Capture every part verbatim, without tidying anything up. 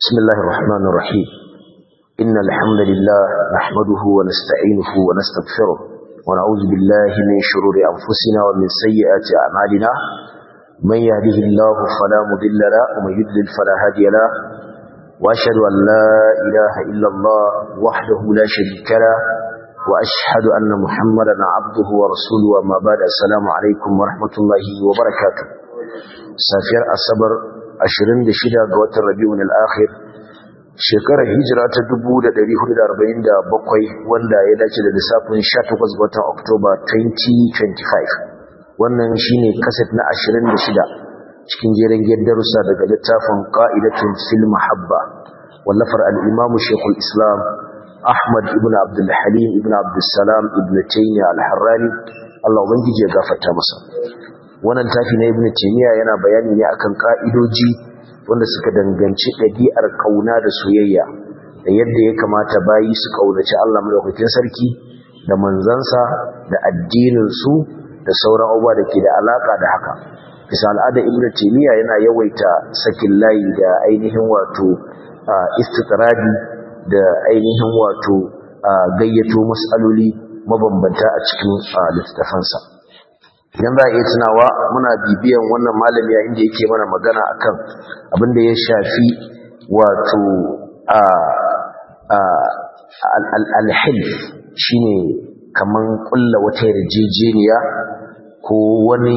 بسم الله الرحمن الرحيم إن الحمد لله نحمده ونستعينه ونستغفره ونعوذ بالله من شرور أنفسنا ومن سيئات أعمالنا من يهده الله فلا مضل له ومن يضلل فلا هادي له وأشهد أن لا إله إلا الله وحده لا شريك له وأشهد أن محمدا عبده ورسوله وما بعد السلام عليكم ورحمة الله وبركاته سافر الصبر ashirin da shida ga watan Rabiul Akhir shekarar hijira ta dubu da ɗari hudu da arba'in da bakwai wanda ya dace da lissafin sha takwas ga watan Oktoba twenty twenty-five wannan shine kaset na ashirin da shida cikin jerin darussa daga littafin Qa'idatun fil Mahabba wallafar al-Imam Sheikhul Islam Ahmad ibn Abdul Halim ibn Abdul Salam ibn Taymiyyah al-Harrani Allah ubangiji ya gafarta masa. Wannan tafi na Ibn Taymiyyah yana bayani ne akan ka'idoji wanda suka danganci ɗabi'ar kauna da soyayya da yadda ya kamata bayi su kaunaci Allah madaukakin sarki da manzansa da addinin su da sauran abubuwa da ke da alaka da haka. Bisa al'ada Ibn Taymiyyah yana yawaita sakin layi da ainihin wato istitradi da ainihin wato gayyato mas'aloli mabambanta a cikin littafansa. Idan za a iya tunawa muna bibiyan wannan malami a inda yake mana magana akan abin da ya shafi wato al-hilf shine kaman kulla wata yarjejeniya ko wani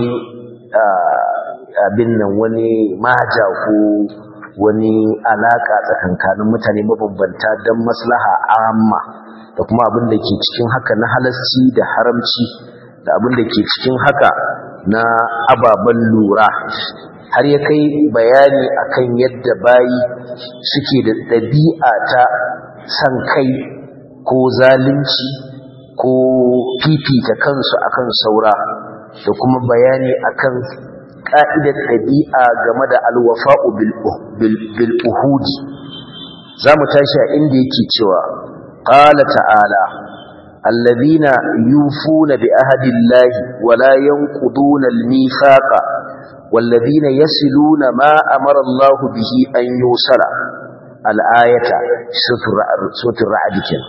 abin nan wani maja ko wani alaka tsakankanin mutane mabambanta don maslaha amma da kuma abin da ke cikin haka na halasci da haramci da abin da ke cikin haka na ababen lura har ya kai bayani akan yadda bayi suke da ɗabi'a ta san kai ko zalunci ko fifita kansu akan saura da kuma bayani akan ka'idar ɗabi'a game da alwafa'u bil uhudi za mu tashi a inda yake cewa qala ta'ala الذين يوفون بعهد الله ولا ينقضون الميثاق والذين يصلون ما أمر الله به أن يوصل الآية سورة الرعد كده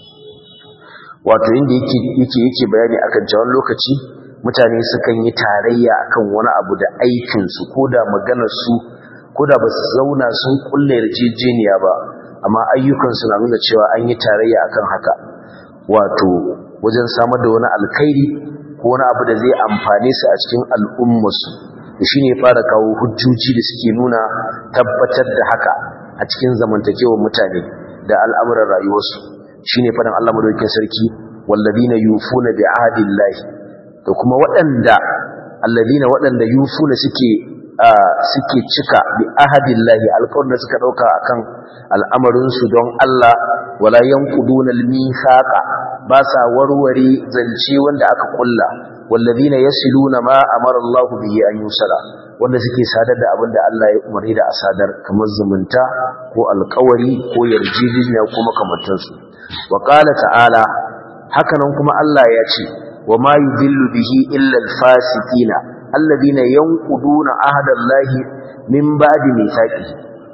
wato inda yake yake yake bayani akan jawon lokaci mutane sukan yi tarayya akan wani abu da aikin su koda maganar su koda ba su zauna sun kulle yarjejeniya ba amma ayyukan su na nuna cewa an yi tarayya akan haka wato wajen samar da wani alkhairi ko wani abu da zai amfane su a cikin al'ummarsu da shi ne fara kawo hujjoji da suke nuna tabbatar da haka a cikin zamantakewar mutane da al'amuran rayuwarsu shi ne faɗin Allah madaukakin sarki walladina yufuna bi ahdillahi da kuma waɗanda alladina waɗanda yufuna suke suke cika bi ahdillahi alƙawarin da suka ɗauka akan al'amarinsu don Allah wala yanquduna al-mithaqa ba sa warware zance wanda aka kulla wallazina yasiluna ma amara Allah bihi an yusala wanda suke sadar da abin da Allah ya umarni da a sadar kamar zumunta ko alƙawari ko yarjejeniya ko makamantansu wa qala ta'ala hakanan kuma Allah ya ce wa ma yudillu bihi illa al-fasiqina alladhina yanquduna ahda Allah min ba'di mithaqihi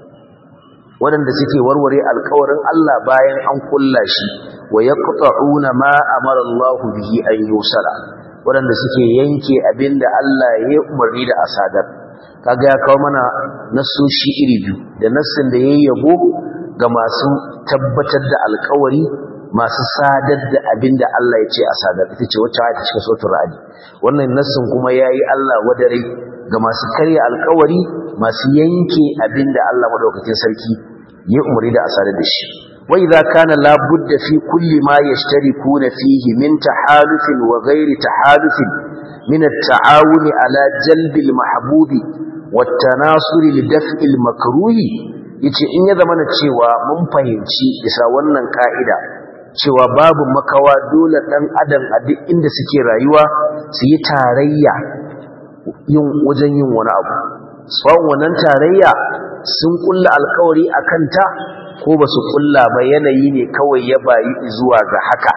waɗanda suke warware alƙawarin Allah bayan an kulla shi wa yaqta'una ma amara Allah bihi an yusala waɗanda suke yanke abinda Allah ya umarni da asadar kaga ya kawo mana nasoshi iri biyu da nassin da yayi yabo ga masu tabbatar da alƙawari masu sadar da abinda Allah ya ce asadar ita ce wacce ayata cikin suratul ra'd wannan nassin kuma yayi Allah wadare ga masu karya alƙawari masu yanke abinda Allah madaukakin sarki ya umari da asara da shi wa idza kana la budda fi kulli ma yashtarikuna fihi min tahalufin wa ghairi tahalufin min at-ta'awuni ala jalbi al-mahbub wa at-tanasuri li daf'i al-makruh yace in ya zama na cewa mun fahimci bisa wannan ka'ida cewa babu makawa dole dan adam a duk inda suke rayuwa su yi tarayya yin wajen yin wani abu tsawon wannan tarayya sun kulla alkawari a kanta ko ba su kulla ba yanayi ne kawai ya bayi zuwa ga haka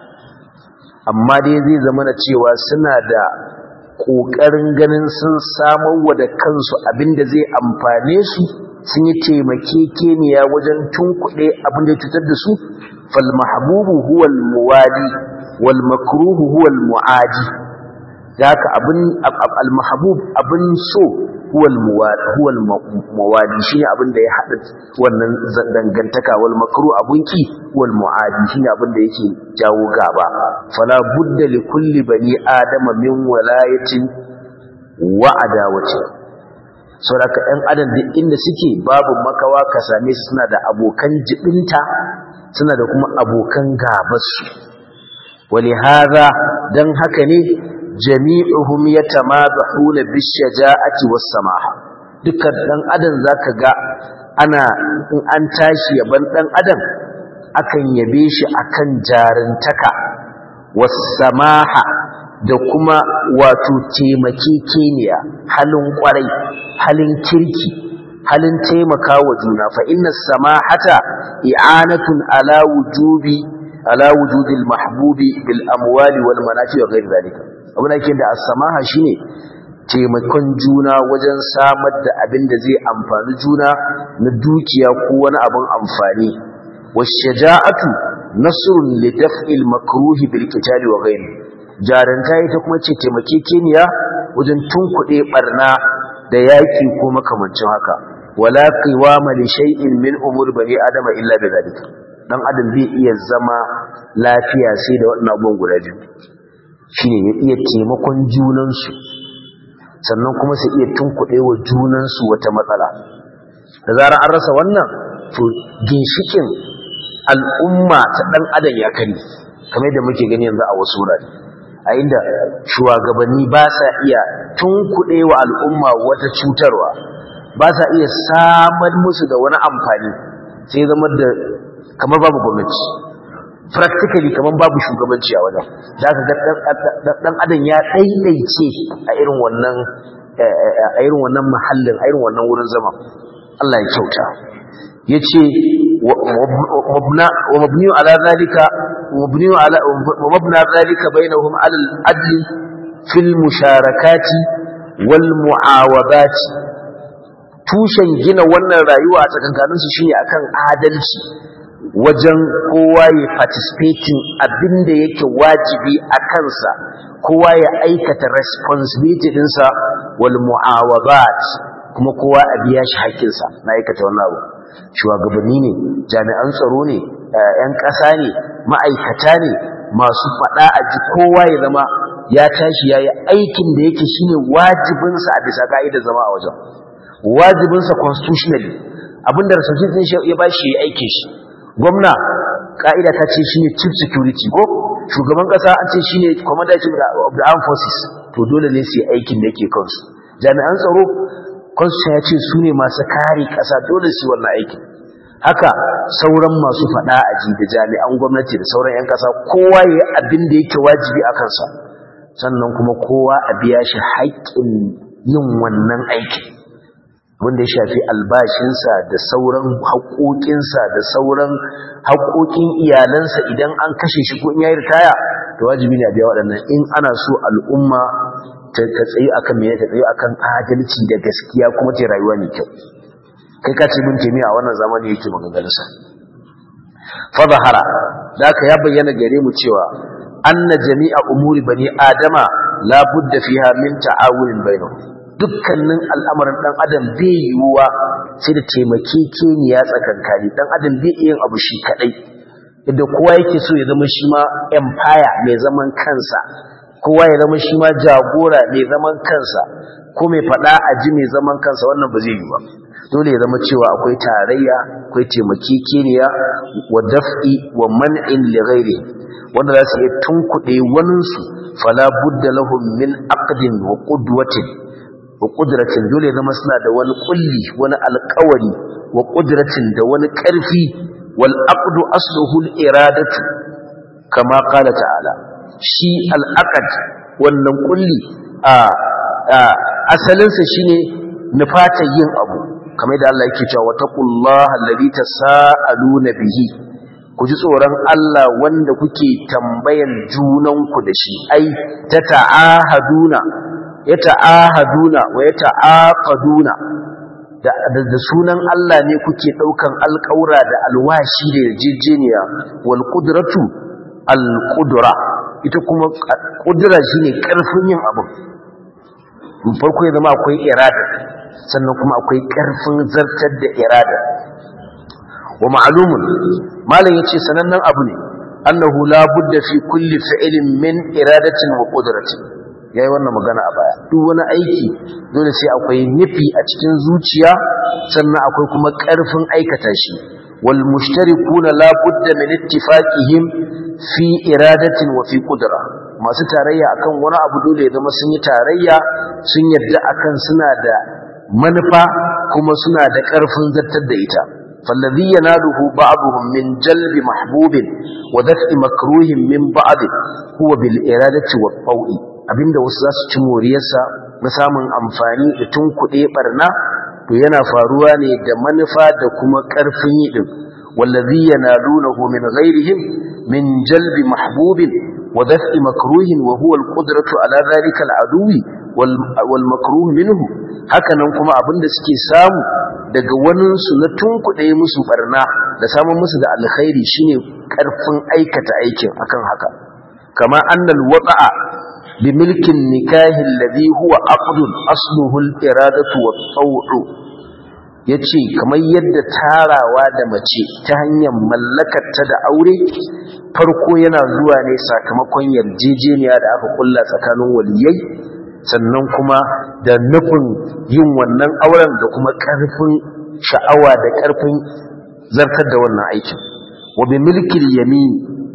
amma dai zai zama na cewa suna da ƙoƙarin ganin sun samar wa da kansu abinda zai amfane su sun yi taimakekeniya wajen tunkuɗe abin da ya cutar da su fal mahbubu huwa al muwali wal makruhu huwa al muadi da haka abin al mahbub abin so huwa al muwali huwa al muwali shine abin da ya hada wannan dangantaka wal makruh abun ki huwa al muadi shine abin da yake jawo gaba fala budda li kulli bani adama min walayatin wa adawati saboda ɗan adam duk inda suke babu makawa ka same su suna da abokan jibinta suna da kuma abokan gabasu walihaza dan haka ne jami'uhum yatamadahuna bishaja'ati was-samaha dukkan dan adam zaka ga ana in an tashi yaban dan adam akan yabe shi akan jarintaka was-samaha da kuma wato taimakekeniya halin kwarai halin kirki halin taimakawa juna fa inna samahata i'anatun ala wujubi ala wujudil mahbubi bil amwali wal manafi wa ghairi zalika abin da yake da as-samaha shine taimakon juna wajen samar da abin da zai amfani juna na dukiya ko wani abin amfani washaja'atu nasrun li daf'il makruhi bil qitali wa ghairi jaranta ita kuma ce taimakekeniya wajen tunkuɗe barna da yaki ko makamancin haka wala qiwama li shay'in min umur bani adama illa bi zalika dan adam bai iya zama lafiya sai da wannan abubuwan guda biyu shine ya iya taimakon junan su sannan kuma su iya tunkuɗe wa junan su wata matsala da zarar an rasa wannan to ginshikin al'umma ta dan adam ya kani kamar yadda muke gani yanzu a wasu wurare a inda shugabanni ba sa iya tunkuɗe wa al'umma wata cutarwa ba sa iya samar musu da wani amfani sai zama da kamar babu gwamnati practically kamar babu shugabanci a wajen da aka ga dan adam ya daidaice a irin wannan a irin wannan mahallin a irin wannan wurin zama Allah ya kyauta yace ومبنى ومبني على ذلك ومبني على ومبنى ذلك بينهم على العدل في المشاركات والمعاوضات tushen gina wannan rayuwa a tsakankanin su shine akan adalci wajen kowa ya participating abinda yake wajibi a kansa kowa ya aikata responsibility dinsa wal mu'awadat kuma kowa a biya shi haƙƙinsa na aikata wannan abu shugabanni ne jami'an tsaro ne ƴan ƙasa ne ma'aikata ne masu faɗa a ji kowa ya zama ya tashi yayi aikin da yake shine wajibinsa a bisa ka'idar zama a wajen wajibinsa constitutionally abinda rasulullahi din shi ya bashi yayi aikin shi gwamna ka'ida ta ce shine chief security ko shugaban ƙasa an ce shine commander of the armed forces to dole ne su yi aikin da yake kansu jami'an tsaro kansu ya ce su ne masu kare ƙasa dole su wannan aikin haka sauran masu faɗa a ji da jami'an gwamnati da sauran 'yan ƙasa kowa ya yi abin da yake wajibi a kansa sannan kuma kowa a biya shi haƙƙin yin wannan aikin wanda ya shafi albashinsa da sauran haƙoƙinsa da sauran haƙoƙin iyalansa idan an kashe shi ko in ya yi ritaya to wajibi ne a biya waɗannan in ana so al'umma ta tsaye akan me ta tsaye akan adalci da gaskiya kuma ta rayuwa ne kyau kai ka ce bin temiya a wannan zamani yake maganganunsa fa zahara da ka ya bayyana gare mu cewa anna jami'a umuri bani adama la budda fiha min ta'awunin bainahum dukkanin al'amarin dan adam bai yiwuwa sai da taimakekeniya tsakankani dan adam bai yin abu shi kadai yadda kowa yake so ya zama shi ma empire mai zaman kansa kowa ya zama shi ma jagora mai zaman kansa ko mai fada a ji mai zaman kansa wannan ba zai yi ba dole ya zama cewa akwai tarayya akwai taimakekeniya wa daf'i wa man'in li ghairi wanda za su iya tunkuɗe waninsu fala budda lahum min aqdin wa qudwatin wa qudratin dole zama suna da wani kulli wani alƙawari wa qudratin da wani ƙarfi wal aqdu asluhu al iradatu kama qala ta'ala shi al aqd wannan kulli a asalinsa shine nufatar yin abu kamar da Allah yake cewa taqullaha alladhi tasaaluna bihi ku ji tsoron Allah wanda kuke tambayan junanku da shi ai ta ta'ahaduna ya ta'ahaduna wa ya ta'aqaduna da da sunan Allah ne kuke daukan alƙaura da alwashi da yarjejeniya wal qudratu al qudra ita kuma qudra shine karfin yin abu farko ya zama akwai irada sannan kuma akwai karfin zartar da irada wa ma'lumun malan yace sanannen abu ne annahu la budda fi kulli fi'lin min iradatin wa qudratin yayi wannan magana a baya duk wani aiki dole sai akwai nufi a cikin zuciya sannan akwai kuma karfin aikata shi wal mushtarikuna la budda min ittifaqihim fi iradatin wa fi qudra masu tarayya akan wani abu dole ya zama sun yi tarayya sun yadda akan suna da manufa kuma suna da karfin zartar da ita فالذي يناله بعضهم من جلب محبوب ودفع مكروه من بعض هو بالإرادة والطوء abinda wasu za su ci moriyarsa na samun amfani da tunkuɗe ɓarna to yana faruwa ne da manufa da kuma ƙarfin yi ɗin wallazi yanalunahu min ghairihim min jalbi mahbubin wa daf'i makruhin wa huwa al-qudratu ala dhalika al-aduwi wal makruh minhu hakanan kuma abinda suke samu daga waninsu na tunkuɗe musu barna da samun musu da alkhairi shine ƙarfin aikata aikin akan haka kama annal waqa'a bi milkin nikahi alladhi huwa aqdun asluhu al-iradatu wat-taw'u yace kamar yadda tarawa da mace ta hanyar mallakarta da aure farko yana zuwa ne sakamakon yarjejeniya da aka kulla tsakanin waliyai sannan kuma da nufin yin wannan auren da kuma ƙarfin sha'awa da ƙarfin zartar da wannan aikin wa bi milkil yamin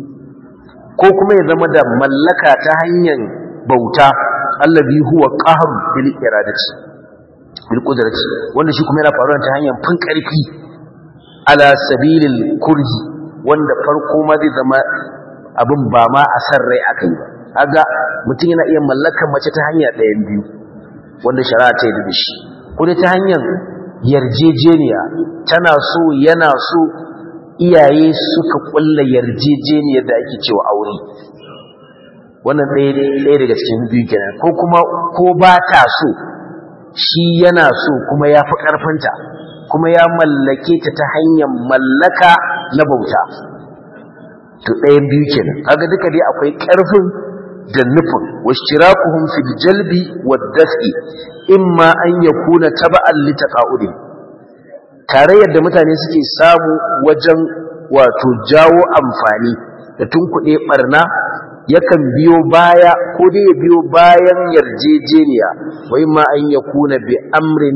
ko kuma ya zama da mallaka ta hanyar bauta allazi huwa qahr bil iradati bil qudrati wanda shi kuma yana faruwa ta hanyar fin ƙarfi ala sabilil kurhi wanda farko ma zai zama abin ba ma a san rai akai ba kaga mutum yana iya mallakar mace ta hanya ɗayan biyu wanda shari'a ta yi da shi ko ta hanyar yarjejeniya tana so yana so iyaye suka kulla yarjejeniyar da ake cewa aure wannan ɗaya ɗaya daga cikin biyu kenan ko kuma ko ba ta so shi yana so kuma ya fi ƙarfinta kuma ya mallake ta ta hanyar mallaka na bauta to ɗayan biyu kenan kaga duka dai akwai ƙarfin da nufin washtirakuhum fil jalbi wad daf'i imma an yakuna taba'an li taqa'udi tarayyar da mutane suke samu wajen wato jawo amfani da tunkuɗe barna yakan biyo baya ko dai ya biyo bayan yarjejeniya wa imma an yakuna bi amrin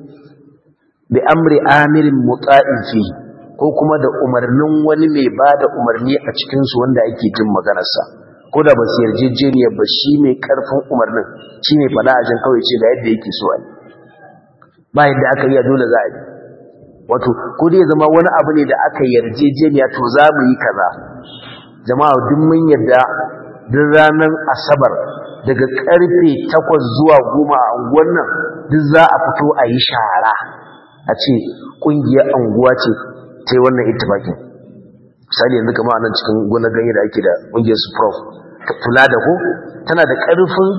bi amri amirin muta'in fi ko kuma da umarnin wani mai bada umarni a cikin su wanda ake jin maganarsa ko da ba su yarjejeniya ba shi mai karfin umarnin shi ne fada a jan kawai ce da yadda yake so a yi ba yadda aka yi a dole za a yi wato ko dai zama wani abu ne da aka yarjejeniya to za mu yi kaza jama'a duk mun yadda duk ranar asabar daga karfe takwas zuwa goma a unguwar nan duk za a fito a yi shara a ce ƙungiyar unguwa ce ta yi wannan ittifakin misali yanzu kama nan cikin gona ganye da ake da ƙungiyar su prof kula da ko tana da ƙarfin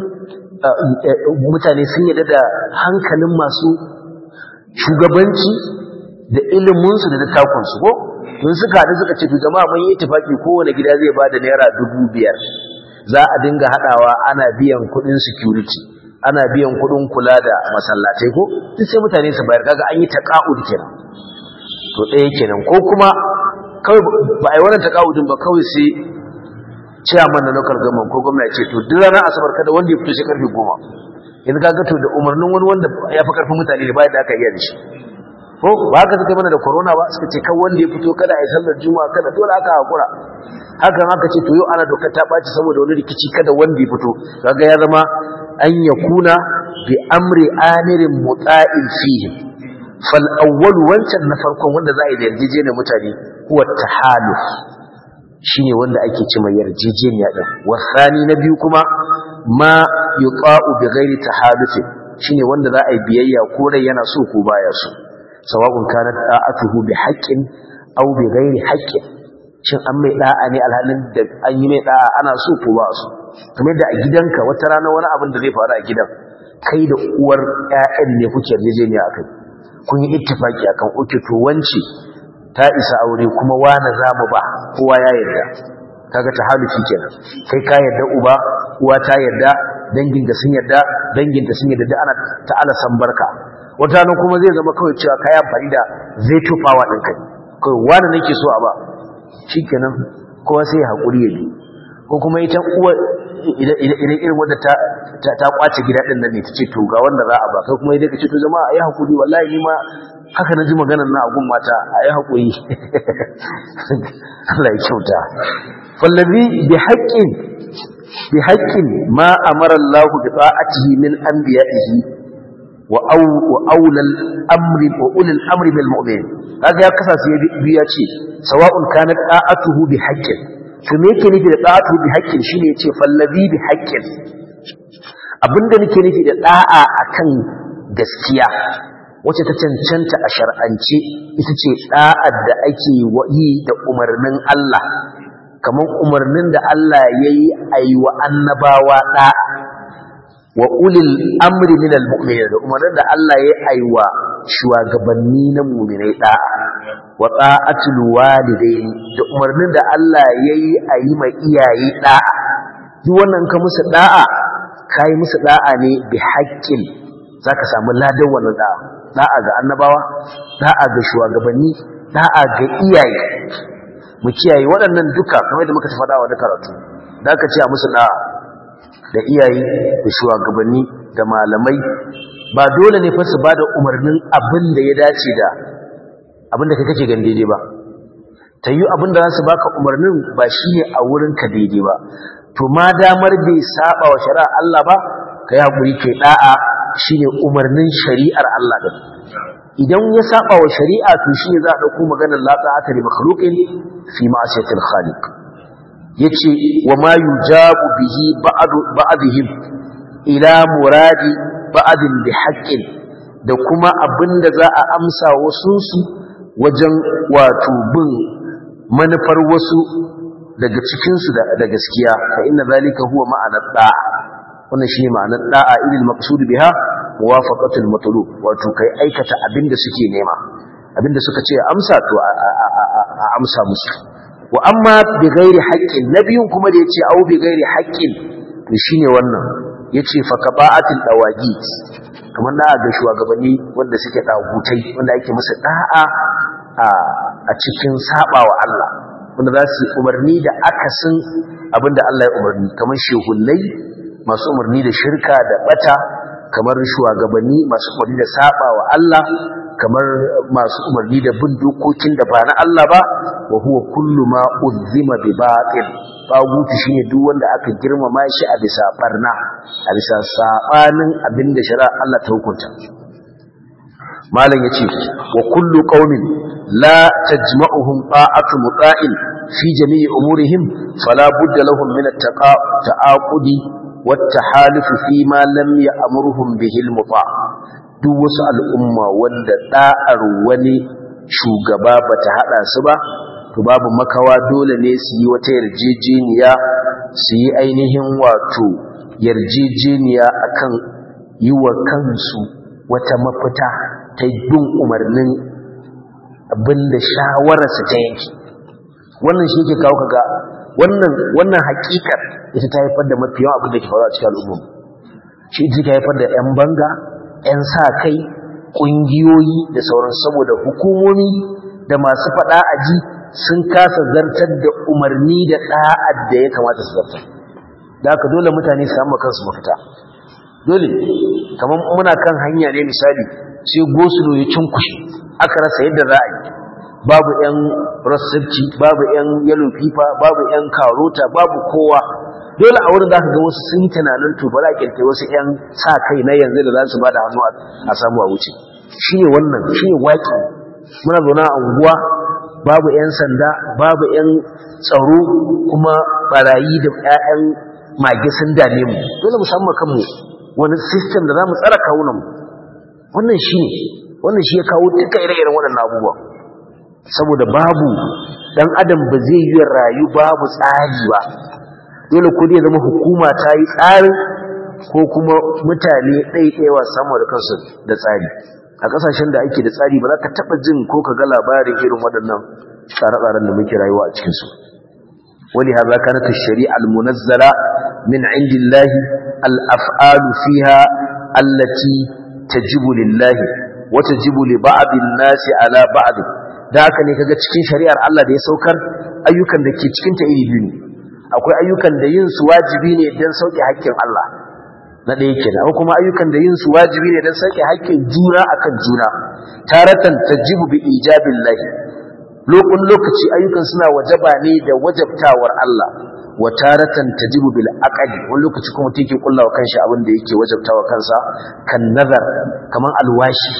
mutane sun yadda da hankalin masu shugabanci da iliminsu da littafinsu ko don suka haɗu suka ce to jama'a mun yi ittifaki kowane gida zai ba da naira dubu biyar za a dinga haɗawa ana biyan kuɗin security ana biyan kuɗin kula da masallatai ko duk sai mutane su bayar kaga an yi taƙa'ud kenan to ɗaya kenan ko kuma kawai ba a yi wannan taƙa'udin ba kawai sai chairman na local government ko gwamnati ce to duk ranar asabar kada wanda ya fito shi karfe goma yanzu kaga to da umarnin wani wanda ya fi karfin mutane da bayan da aka iya da shi ko ba haka suka mana da corona ba suka ce kan wanda ya fito kada a yi sallar juma'a kada dole aka hakura hakan haka ce to yau ana dokar ta ɓaci saboda wani rikici kada wanda ya fito kaga ya zama an yakuna bi amri amirin muta'in fihi fal awwal wancan na farkon wanda za a yi da yarjejeniyar mutane huwa tahaluf shine wanda ake cewa yarjejeniya din wasani na biyu kuma ma yuqa'u bi ghairi tahaluf shine wanda za a yi biyayya ko rai yana so ko baya so sawa'un kanat da'atuhu bi haqqin aw bi ghairi haqqin shin an mai da'a ne alhalin da an yi mai da'a ana so ko ba so kamar da a gidanka wata rana wani abin da zai faru a gidan kai da uwar ƴaƴan ne kuke yarjejeniya akai kun yi ittifaki akan oke to wance ta isa aure kuma wani zamu ba kowa ya yarda kaga tahaluki kenan kai ka yarda uba uwa ta yarda dangin da sun yarda dangin da sun yarda da ana ta'ala san barka wata nan kuma zai zama kawai cewa kai amfani da veto power din kai kai wani nake so a ba shikenan kowa sai hakuri ya bi ko kuma ita uwa idan irin wanda ta ta kwace gida din nan ne tace to ga wanda za a ba kai kuma idan kace to jama'a ayi hakuri wallahi ni ma haka naji maganar na agun mata ayi hakuri Allah ya kyauta fallazi bi haqqin bi haqqin ma amara Allah bi ta'atihi min anbiya'ihi wa aw wa awlal amri wa ulil amri bil mu'min kaga ya kasance biya ce sawa'un kanat ta'atuhu bi haqqin to me yake nufi da ta'atuhu bi haqqin shine yace fallazi bi haqqin abinda nake nufi da da'a akan gaskiya wacce ta cancanta a shar'ance ita ce da'ar da ake yi da umarnin Allah kamar umarnin da Allah yayi ayi wa annabawa da'a wa ulil amri minal mu'minin da umarnin da Allah yayi ayi wa shugabanni na mu'minai da'a wa ta'atul walidaini da umarnin da Allah yayi ayi ma iyaye da'a duk wannan ka musu da'a kai musu da'a ne bi haqqin zaka samu ladan wannan da'a da'a ga annabawa da'a ga shugabanni da'a ga iyaye mu kiyaye waɗannan duka kamar da muka ta faɗa wa da karatu da aka ce a musu da'a da iyaye da shugabanni da malamai ba dole ne fa su bada umarnin abin da ya dace da abin da kai kake gan daidai ba tayyu abin da za su baka umarnin ba shine a wurin ka daidai ba to ma damar bai saba wa shari'ar Allah ba kai hakuri kai da'a shine umarnin shari'ar Allah din idan ya saba wa shari'a to shine za a dauko maganar la ta'ata li makhluqin fi ma'siyatil khaliq yace wa ma yujabu bihi ba'd ba'dihim ila muradi ba'din bi haqqin da kuma abinda za a amsa wasu su wajen wato bin manufar wasu daga cikin su da gaskiya fa inna zalika huwa ma'anar da'a wannan shine ma'anar da'a ilal maqsud biha muwafaqatul matlub wato kai aikata abinda suke nema abinda suka ce amsa to a amsa musu wa amma bi ghairi haqqin nabiyun kuma da yace au bi ghairi haqqin to shine wannan yace fa qaba'atul dawagit kamar da ga shugabanni wanda suke dagutai wanda yake musu da'a a cikin sabawa Allah wanda za su umarni da akasin abinda Allah ya umarni kamar shehullai masu umarni da shirka da bata kamar shugabanni masu umarni da sabawa Allah kamar masu umarni da bin dokokin da ba na Allah ba wa huwa kullu ma uzima bi batil bagutu shine duk wanda aka girmama shi a bisa barna a bisa sabanin abinda shari'a Allah ta hukunta malam yace wa kullu qaumin la tajma'uhum ta'atu muta'in fi jami'i umurihim fala budda lahum min at-ta'aqudi wat-tahaluf fi ma lam ya'murhum bihi al-muta' duk wasu al'umma wanda da'ar wani shugaba bata hada su ba to babu makawa dole ne su yi wata yarjejeniya su yi ainihin wato yarjejeniya akan yi wa kansu wata mafita ta bin umarnin abinda shawararsa ta yanki wannan shi ke kawo kaga wannan wannan hakikar ita ta haifar da mafi yawan abin da ke faruwa a cikin al'umma shi ita ta haifar da 'yan banga 'yan sa kai ƙungiyoyi da sauran saboda hukumomi da masu faɗa aji sun kasa zartar da umarni da ɗa'ad da ya kamata su zartar da haka dole mutane su samu kansu mafita dole kamar muna kan hanya ne misali sai gosulo ya cinkushe aka rasa yadda za a yi babu 'yan rasabci babu 'yan yellow fever babu 'yan karota babu kowa dole a wurin za ka ga wasu sun yi tunanin to ba za a kirkiri wasu 'yan sa kai na yanzu da za su ba da hannu a samu a wuce shi ne wannan shi ne waƙi muna zaune a unguwa babu 'yan sanda babu 'yan tsaro kuma barayi da 'ya'yan mage sun dame mu dole mu samu kanmu wani system da za mu tsara kawunanmu wannan shi ne wannan shi ya kawo duka ire-iren waɗannan abubuwa saboda babu dan adam ba zai yi rayu babu tsari ba dole ko dai zama hukuma ta yi tsari ko kuma mutane ɗaiɗaiwa samu da kansu da tsari a kasashen da ake da tsari ba za ka taba jin ko ka ga labarin irin waɗannan tsare-tsaren da muke rayuwa a cikin su wali hadha kanat ash-shari'a al-munazzala min 'indillahi al-af'alu fiha allati tajibu lillahi wa tajibu li ba'd an-nasi ala ba'd da haka ne kaga cikin shari'ar Allah da ya saukar ayyukan da ke cikin ta iri biyu akwai ayyukan da yin su wajibi ne dan sauke haƙƙin Allah na ɗaya kenan akwai kuma ayyukan da yin su wajibi ne dan sauke haƙƙin juna akan juna taratan tajibu bi ijabillahi lokun lokaci ayyukan suna wajaba ne da wajabtawar Allah wa taratan tajibu bil aqli wani lokaci kuma take kullawa kanshi abin da yake wajabtawa kansa kan nazar kaman alwashi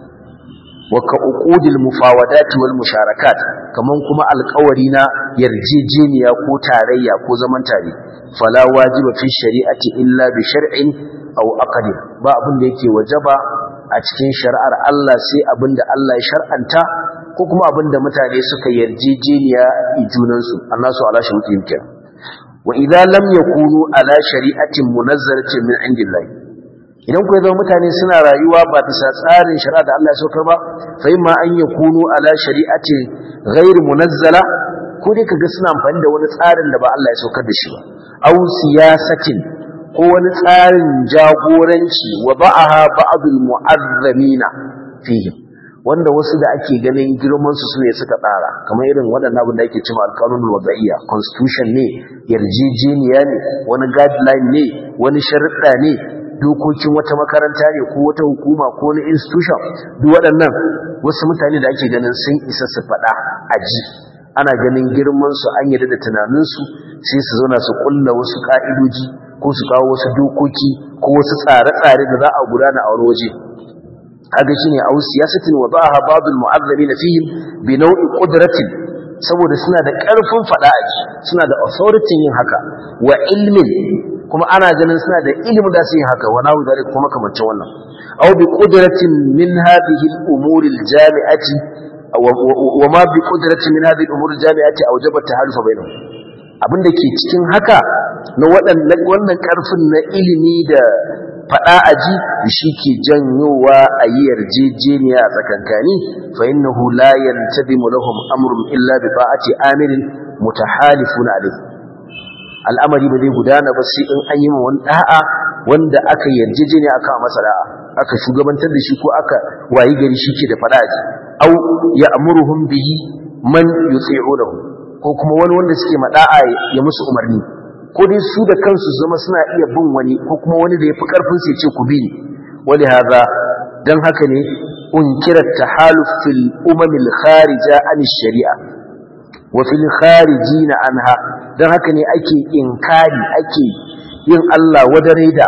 wa ka uqudil mufawadati wal musharakat kaman kuma alƙawari na yarjejeniya ko tarayya ko zaman tare fala wajiba fi shari'ati illa bi shar'in aw aqdin ba abin da yake wajaba a cikin shari'ar Allah sai abin da Allah ya shar'anta ko kuma abin da mutane suka yarjejeniya i junansu annasu ala shurutin kenan wa idza lam yakunu ala shari'atin munazzalatin min indillahi idan ku zama mutane suna rayuwa ba bisa tsarin shari'a da Allah ya saukar ba fa imma an yakunu ala shari'ati ghair munazzala ko dai kaga suna amfani da wani tsarin da ba Allah ya saukar da shi ba aw siyasatin ko wani tsarin jagoranci wa ba'aha ba'dul mu'azzamina fihi wanda wasu da ake ganin girman su sune suka tsara kamar irin waɗannan abin da ake cewa alqanunul wada'iyya constitution ne yarjejeniya ne wani guideline ne wani sharuɗa ne dokokin wata makaranta ne ko wata hukuma ko wani institution duk waɗannan wasu mutane da ake ganin sun isa su faɗa aji ana ganin girman su an yarda da tunanin su sai su zauna su kulla wasu ka'idoji ko su kawo wasu dokoki ko wasu tsare-tsare da za a gudana a wani waje kaga shine au siyasatin wa ba'aha ba'dul mu'azzabina fihim bi naw'i qudratin saboda suna da ƙarfin faɗa aji suna da authority yin haka wa ilmin kuma ana ganin suna da ilimin da su yi haka wani abu zalik kuma kamancin wannan aw bi qudratin min hadhihi al-umur al-jami'ati wa ma bi qudratin min hadhihi al-umur al-jami'ati awjaba tahalufa bainahum abinda ke cikin haka na waɗannan wannan karfin na ilimi da fada aji shi ke janyowa a yi yarjejeniya a tsakankani fa innahu la yantabimu lahum amrun illa bi ta'ati amirin mutahalifun alayhi al'amari ba zai gudana ba sai in an yi ma wani da'a wanda aka yarjejeni aka masa da'a aka shugabantar da shi ko aka wayi gari shi ke da fadaji au ya amuruhum bihi man yuti'unahu ko kuma wani wanda suke ma da'a ya musu umarni ko dai su da kansu zama suna iya bin wani ko kuma wani da yafi karfin sai ce ku bi ni wali hada dan haka ne unkirat tahaluf fil umam al kharija an sharia wa fil kharijina anha dan haka ne ake inkari ake yin Allah wadare da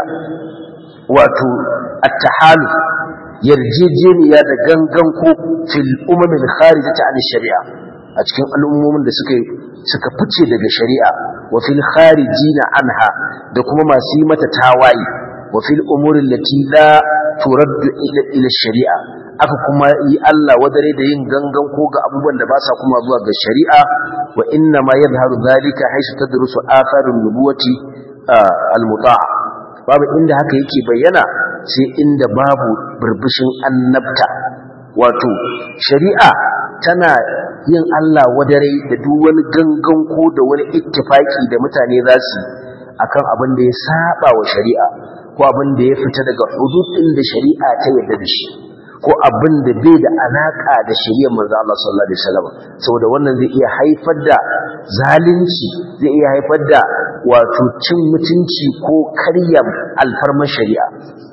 wato at-tahaluf yarjejeniya da gangan ko fil umamil kharijati an shari'a a cikin al'ummomin da suka suka fice daga shari'a wa fil kharijina anha da kuma masu yi mata tawaye wa fil umuri allati la turaddu ila shari'a aka kuma yi Allah wadare da yin gangan ko ga abubuwan da ba sa kuma zuwa ga shari'a wa inna ma yadhharu dhalika haythu tadrusu atharun nubuwati al-muta'a babu inda haka yake bayyana sai inda babu burbushin annabta wato shari'a tana yin Allah wadare da duk wani gangan ko da wani ittifaki da mutane za su akan abin da ya saba wa shari'a ko abin da ya fita daga hududin da shari'a ta yarda da shi ko abin da bai da alaka da shari'ar manzo Allah sallallahu alaihi wasallam saboda wannan zai iya haifar da zalunci zai iya haifar da wato cin mutunci ko karya alfarmar shari'a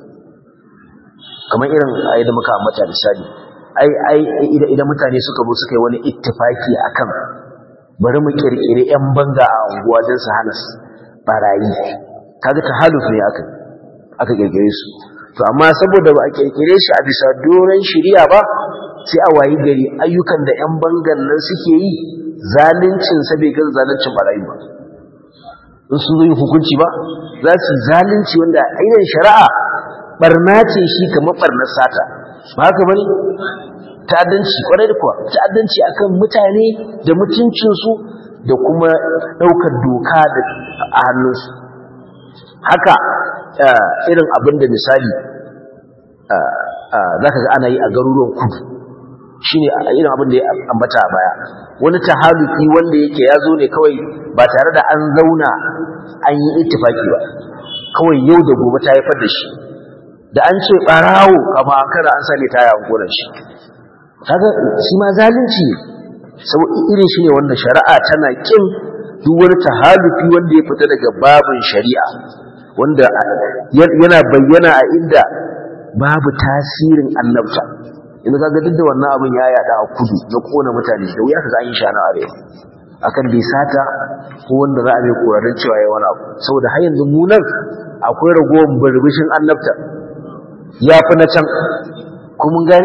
kamar irin ayi da muka ambata misali ai ai idan mutane suka zo suka yi wani ittifaki akan bari mu kirkire yan banga a unguwa don su hana barayi kaga tahaluf ne aka aka kirkire su to amma saboda ba a kirkire shi a bisa doron shari'a ba sai a wayi gari ayyukan da yan bangan nan suke yi zaluncin sa bai ga zaluncin barayi ba in sun zo yin hukunci ba za su zalunci wanda ainihin shari'a barna ce shi kamar barnar sata ba haka bane ta'addanci kwarai da kuwa ta'addanci akan mutane da mutuncinsu da kuma daukar doka da a hannunsu haka irin abin da misali zaka ga ana yi a garuruwan kudu shine irin abin da ya ambata a baya wani tahaluki wanda yake ya zo ne kawai ba tare da an zauna an yi ittifaki ba kawai yau da gobe ta haifar da shi da an ce barawo kama an kada an sani taya an koran shi kaga shi ma zalunci ne saboda irin shi ne wanda shari'a tana kin duk wani tahaluki wanda ya fita daga babin shari'a wanda yana bayyana a inda babu tasirin annabta inda kaga duk da wannan abin ya yada a kudu na kona mutane da wuya kaga an yi shana arewa akan bai sata ko wanda za a mai korarin cewa yayi wani abu saboda har yanzu mu nan akwai ragowar burbushin annabta ya fi na can ko mun gani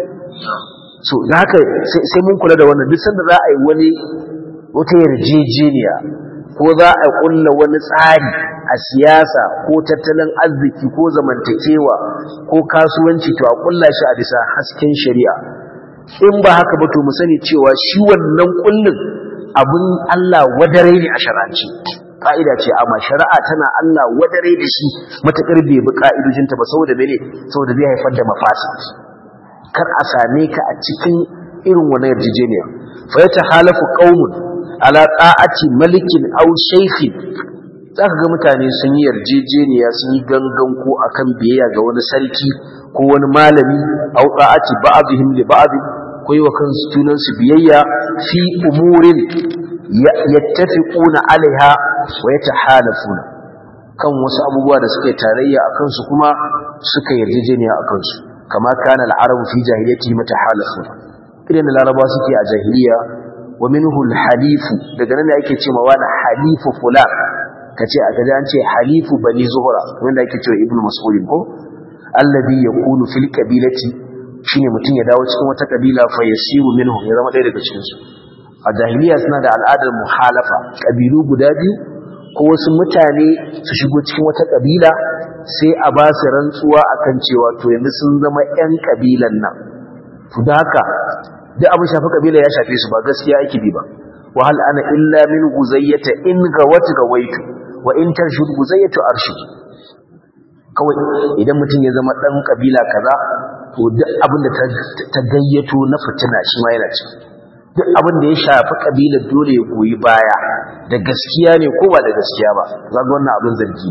so da haka sai mun kula da wannan duk sanda za a yi wani wata yarjejeniya ko za a kulla wani tsari a siyasa ko tattalin arziki ko zamantakewa ko kasuwanci to a kulla shi a bisa hasken shari'a in ba haka ba to mu sani cewa shi wannan kullun abin Allah wadare ne a shar'anci ka'ida ce amma shari'a tana Allah wadare da shi matakar bai bi ka'idojinta ba saboda mene saboda zai haifar da mafasid kar a same ka a cikin irin wannan yarjejeniya fa yatahalafu qaumun ala ta'ati malikin aw shaykhin zaka ga mutane sun yi yarjejeniya sun yi gangan ko akan biyayya ga wani sarki ko wani malami aw ta'ati ba'dihim li ba'd ko yi wa kansu tunan su biyayya fi umurin yattafiquna alaiha wa yatahalafuna kan wasu abubuwa da suka yi tarayya akan su kuma suka yarjejeniya akan su kama kana al-arabu fi jahiliyyati matahalafuna idan larabawa suke a jahiliya wa minhu al-halifu daga nan da yake cewa wani halifu fulan kace a gaji an ce halifu bani zuhra wanda yake cewa ibnu mas'ud ko alladhi yakunu fil qabilati shine mutun ya dawo cikin wata kabila fa yasiru minhu ya zama ɗaya daga cikin su a jahiliya suna da al'adar muhalafa kabilu guda biyu ko wasu mutane su shigo cikin wata kabila sai a ba su rantsuwa akan cewa to yanzu sun zama ƴan kabilan nan to da haka duk abin shafi kabila ya shafe su ba gaskiya ake bi ba wa hal ana illa min guzayyata in gawat gawaitu wa in tarshud guzayyatu arshid kawai idan mutum ya zama dan kabila kaza to duk abin da ta gayyato na fitina shi ma yana ci duk abin da ya shafi kabila dole ya goyi baya da gaskiya ne ko ba da gaskiya ba zaga wannan abin zargi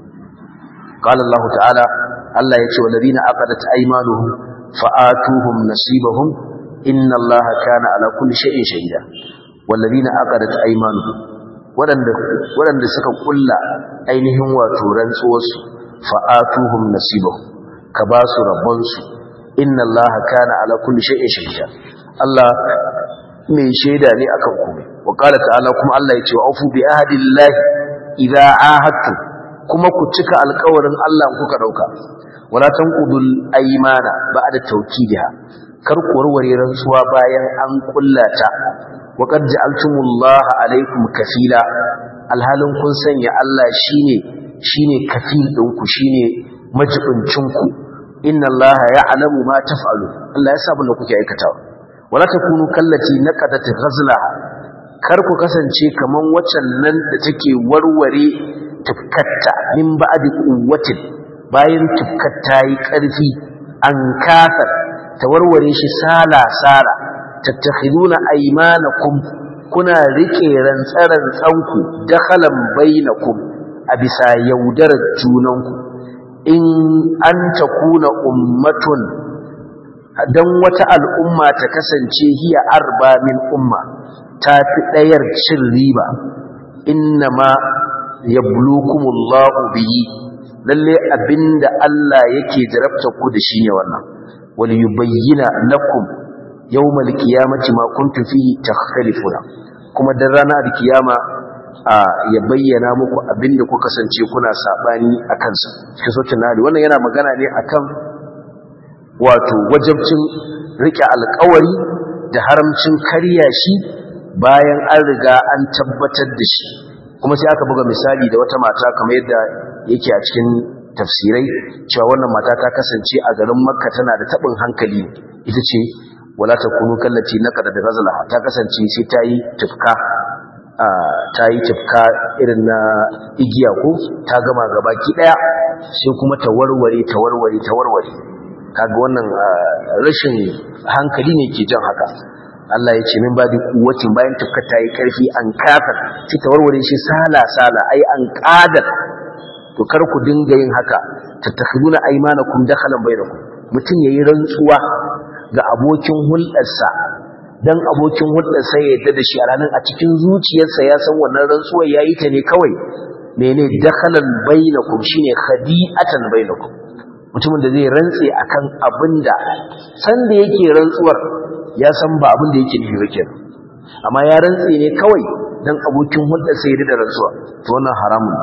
qala Allah ta'ala Allah ya ce walladina aqadat aymanuhum fa'atuhum nasibahum inna Allah kana ala kulli shay'in shahida walladina aqadat aymanuhum wadanda wadanda suka kulla ainihin wato rantsuwarsu fa'atuhum nasibahum ka ba su rabbansu inna Allah kana ala kulli shay'in shahida Allah mai shaida ne akan komai wa qala ta'ala kuma Allah ya ce wa afu bi ahdillahi idza ahadtum kuma ku cika alƙawarin Allah kuka dauka wala tanqudul aymana ba'da tawkidiha kar ku warware rantsuwa bayan an kullata wa qad ja'altumullaha alaykum kafila alhalin kun sanya Allah shine shine kafil ɗinku shine majibincin ku inna Allaha ya'lamu ma taf'alu Allah ya sa abin da kuke aikatawa wala takunu kallati naqadat ghazlaha kar ku kasance kaman waccan nan da take warware tufkatta min ba'di quwwatin bayan tufkatta yi karfi an kasar ta warware shi sala sala tattakhiduna aymanakum kuna rike rantsaran tsanku dakhalan bainakum abisa yaudar junanku in an takuna ummatun dan wata al'umma ta kasance hiya arba min umma ta fi dayar cin riba innama yablukumullahu bihi lalle abinda Allah yake jarabta ku da shi ne wannan wal yubayyana lakum yawmal qiyamati ma kuntum fihi takhtalifuna kuma dan ranar kiyama ya bayyana muku abinda ku kasance kuna sabani akan sa cikin sautin nadi wannan yana magana ne akan wato wajibcin rike alƙawari da haramcin karya shi bayan an riga an tabbatar da shi kuma sai aka buga misali da wata mata kamar yadda yake a cikin tafsirai cewa wannan mata ta kasance a garin Makka tana da tabin hankali ita ce wala takunu kallati naqada da ghazlaha ta kasance sai ta yi tufka ta yi tufka irin na igiya ko ta gama gabaki daya sai kuma ta warware ta warware ta warware kaga wannan rashin hankali ne ke jan haka. Allah ya ce min ba da kuwatin bayan tufka ta yi karfi an kafar ci ta warware shi sala sala ai an qadar. To kar ku dinga yin haka tattakhiduna aymanakum dakhalan bainakum, mutum yayi rantsuwa ga abokin hulɗarsa dan abokin hulɗarsa ya yarda da shi a ranar a cikin zuciyarsa ya san wannan rantsuwar yayi ta ne kawai mene dakhalan bainakum shine khadi'atan bainakum, mutumin da zai rantse akan abinda san da yake rantsuwar ya san ba abin da yake nufi ba kenan, amma ya rantse ne kawai dan abokin hulɗarsa ya yarda da rantsuwa, to wannan haramun.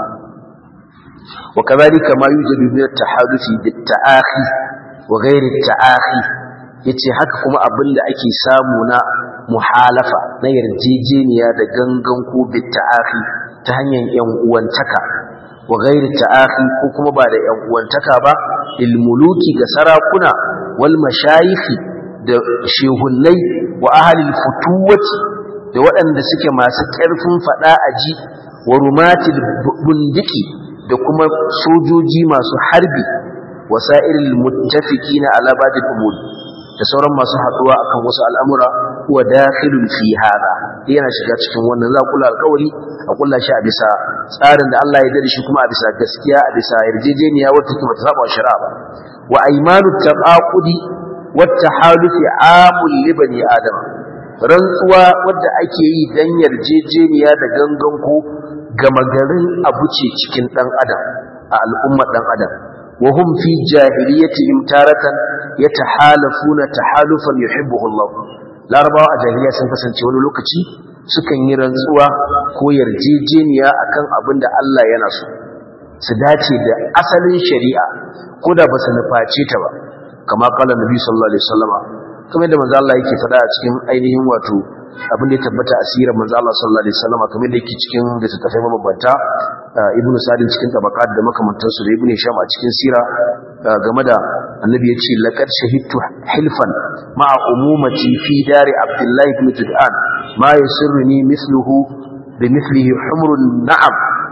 وكذلك ما يوجد من التحادث بالتآخي وغير التآخي yace haka kuma abin da ake samu na muhalafa na yarjejeniya da gangan ko bitta'afi ta hanyar yan uwantaka wa ghairi ta'afi ko kuma ba da yan uwantaka ba lil muluki ga sarakuna wal mashayikhi da shehunnai wa ahli al futuwati da waɗanda suke masu ƙarfin fada aji wa rumatil bundiki da kuma sojoji masu harbi wasa'iril muttafiqina ala ba'dil umur da sauran masu haduwa akan wasu al'amura huwa dakhilun fi hada yana shiga cikin wannan za kula alƙawari a kula shi a bisa tsarin da Allah ya dade shi kuma a bisa gaskiya a bisa yarjejeniya wacce take bata saba shari'a ba. wa aymanu taqaqudi wat tahalufi amul li bani adam, rantsuwa wadda ake yi dan yarjejeniya da gangan ko gama garin abu ce cikin dan adam a al'ummar dan adam. wa hum fi jahiliyatihim taratan yatahalafuna tahalufan yuhibbuhu Allah, larabawa a jahiliya sun kasance wani lokaci sukan yi rantsuwa ko yarjejeniya akan abin da Allah yana so su dace da asalin shari'a ko da ba su nuface ta ba, kama kala nabi sallallahu alaihi wasallama kamar yadda manzo Allah yake faɗa a cikin ainihin wato abin da ya tabbata asirar manzo Allah sallallahu alaihi wasallama kamar yadda yake cikin da su tafai mabanta ibnu sa'id cikin tabaqat da makamantan su da ibnu sham a cikin sira game da annabi yace laqad shahidtu hilfan ma'a umumati fi dari abdullah ibn jud'an ma yasirruni mithluhu bimithlihi humrun na'am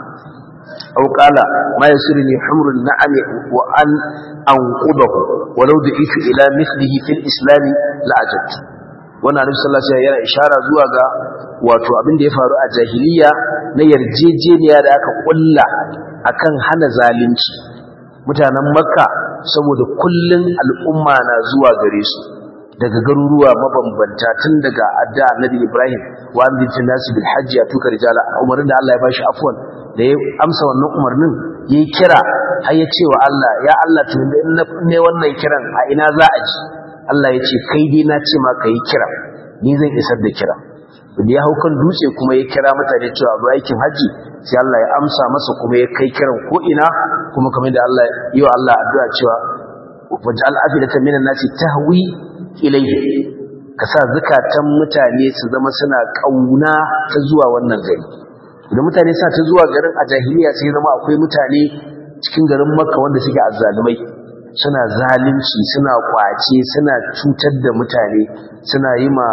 aw qala ma yasirruni humrun na'am wa an anqudahu walau da'itu ila mithlihi fil islam la'ajat. wannan annabi sallallahu alaihi wasallam yana ishara zuwa ga wato abin da ya faru a jahiliya na yarjejeniya da aka kulla akan hana zalunci. mutanen makka saboda kullun al'umma na zuwa gare su daga garuruwa mabambanta tun daga adda annabi Ibrahim wa anzil nasi bil hajji atuka rijala, umarnin da Allah ya bashi afwan da ya amsa wannan umarnin yayi kira har ya ce wa Allah ya Allah to in ne wannan kiran a ina za a ji. Allah ya ce kai dai na ce ma kai kira ni zan isar da kira. da ya hau kan dutse kuma ya kira mutane cewa zo aikin haji sai Allah ya amsa masa kuma ya kai kiran ko ina kuma kamar da Allah yi wa Allah addu'a cewa waj'al afidatan minan nasi tahwi ilayhi, ka sa zakatan mutane su zama suna kauna ta zuwa wannan gari. idan mutane sa ta zuwa garin a jahiliya sai zama akwai mutane cikin garin Makka wanda suke azzalumai, suna zalunci, suna kwace, suna cutar da mutane, suna yi ma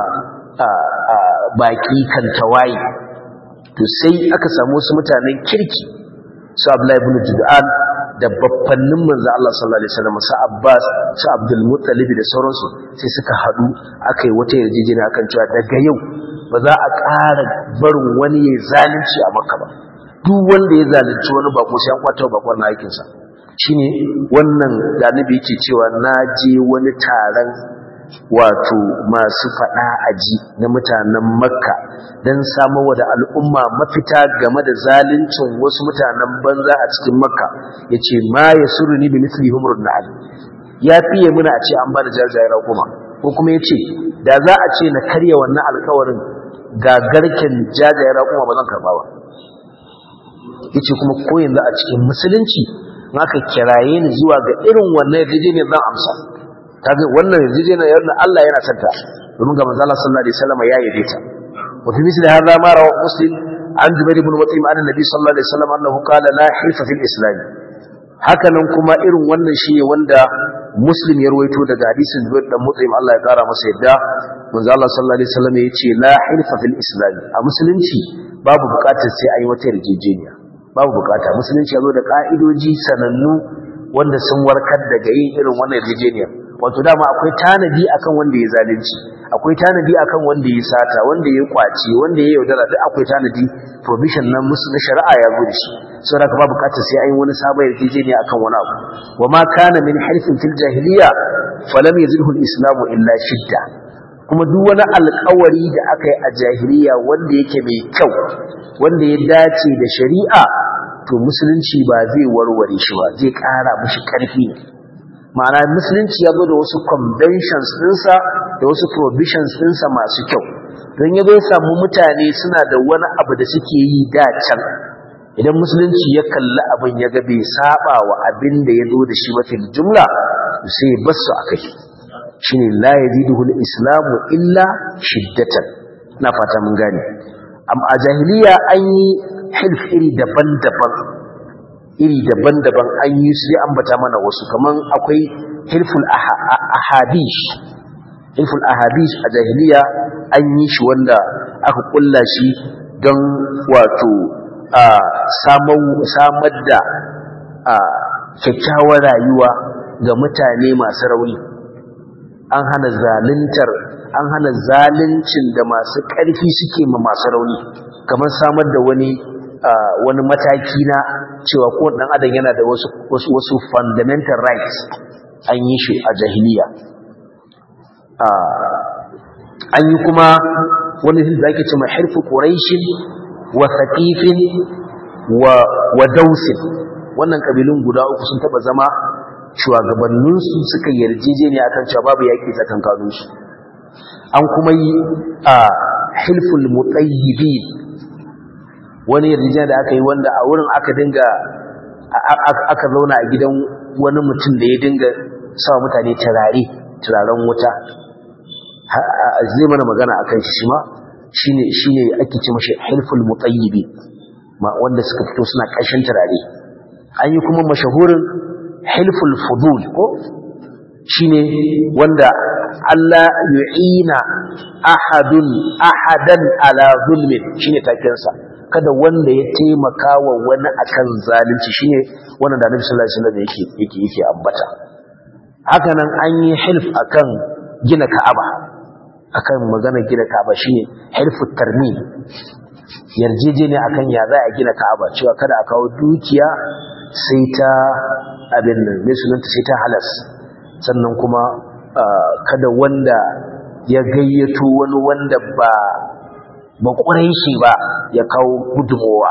baki kan tawaye. to sai aka samu wasu mutanen kirki su Abdullah ibn Jud'an da babbannin manzo Allah sallallahu alaihi wasallam su Abbas su Abdul Muttalib da sauransu sai suka hadu akai wata yarjejeniya kan cewa daga yau ba za a ƙara barin wani ya zalunci a Makka ba. duk wanda ya zalunci wani bako sai an kwato bakon na aikin sa. shine wannan da Annabi yake cewa naje wani taron wato masu fada aji na mutanen Makka dan samarwa da al'umma mafita game da zaluncin wasu mutanen banza a cikin Makka. yace ma yasuruni bi mithli humrun na'al, ya fiye muna a ce an bada jajayen kuma ko kuma yace da za a ce na karya wannan alƙawarin ga garken jajayen kuma ba zan karba ba. yace kuma ko yanzu a cikin musulunci aka kiraye ni zuwa ga irin wannan yarjejeniyar zan amsa. kaga wannan yarjejeniyar da Allah yana santa domin ga manzo Allah sallallahu alaihi wasallam ya yabe ta. wa fi misli hadha ma rawa muslim an jubair ibn mut'im an nabi sallallahu alaihi wasallam annahu qala la hilfa fil islam. hakanan kuma irin wannan shi wanda muslim ya rawaito daga hadisin jubair dan mut'im Allah ya kara masa yadda manzo Allah sallallahu alaihi wasallam ya ce la hilfa fil islam. a musulunci babu bukatar sai ayi wata yarjejeniya, babu bukata. musulunci ya zo da ka'idoji sanannu wanda sun warkar daga yin irin wannan yarjejeniya wato dama akwai tanadi akan wanda ya zalunci, akwai tanadi akan wanda ya sata, wanda ya kwace, wanda ya yaudara, duk akwai tanadi provision na musu na shari'a ya zo da shi. Saboda ka ba bukatar sai an yi wani sabon yarjejeniya akan wani abu. Wa ma kana min harfin fil jahiliya falam yazidhu al-islamu illa shidda. Kuma duk wani alƙawari da aka yi a jahiliya wanda yake mai kyau, wanda ya dace da shari'a, to musulunci ba zai warware shi ba, zai ƙara mishi ƙarfi ne. Ma'ana musulunci ya zo da wasu conventions ɗinsa da wasu provisions ɗinsa masu kyau. Don ya zo samu mutane suna da wani abu da suke yi da can, idan musulunci ya kalli abin ya ga bai saba wa abin da ya zo da shi mafi jumla, sai ya basu a kai. Shi ne la yaziduhu al-islamu illa shiddatan. Na fata mun gane. Amma a jahiliya an yi hilf iri daban-daban iri daban-daban an yi su, zai ambata mana wasu, kaman akwai hilful ahabish hilful ahabish a jahiliya an yi shi wanda aka kulla shi don wato samar da kyakkyawar rayuwa ga mutane masu rauni. An hana zaluntar an hana zaluncin da masu ƙarfi suke ma masu rauni, kamar samar da wani wani mataki na cewa ko dan adam yana da wasu wasu wasu fundamental rights. An yi shi a jahiliya. An yi kuma wani da ake cewa hirfu quraishin wa thaqifin wa wa dausin. Wannan kabilun guda uku sun taba zama shugabannin su suka yarjejeniya akan cewa babu yaki tsakankanin su. An kuma yi hilful mutayyibin, wani yarjejeniya da aka yi wanda a wurin aka dinga aka zauna a gidan wani mutum da ya dinga sa mutane turare turaren wuta. Zai mana magana akan shi ma shine shine ake ce mashi hilful mutayyibi, ma wanda suka fito suna kashin turare. An yi kuma mashahurin hilful fudul, ko shine wanda Allah yu'ina ahadun ahadan ala zulmin, shine takensa. Kada wanda ya taimaka wa wani akan zalunci, shine wannan da Annabi sallallahu alaihi wasallam yake yake yake ambata. Haka nan an yi hilf akan gina Ka'aba, akan magana gina Ka'aba shine hilfut tarmim, yarjejeniya akan ya za a gina Ka'aba, cewa kada a kawo dukiya sai ta abin nan ne sunanta sai ta halas, sannan kuma kada wanda ya gayyato wani wanda ba ba ƙwarai shi ba ya kawo gudunmowa.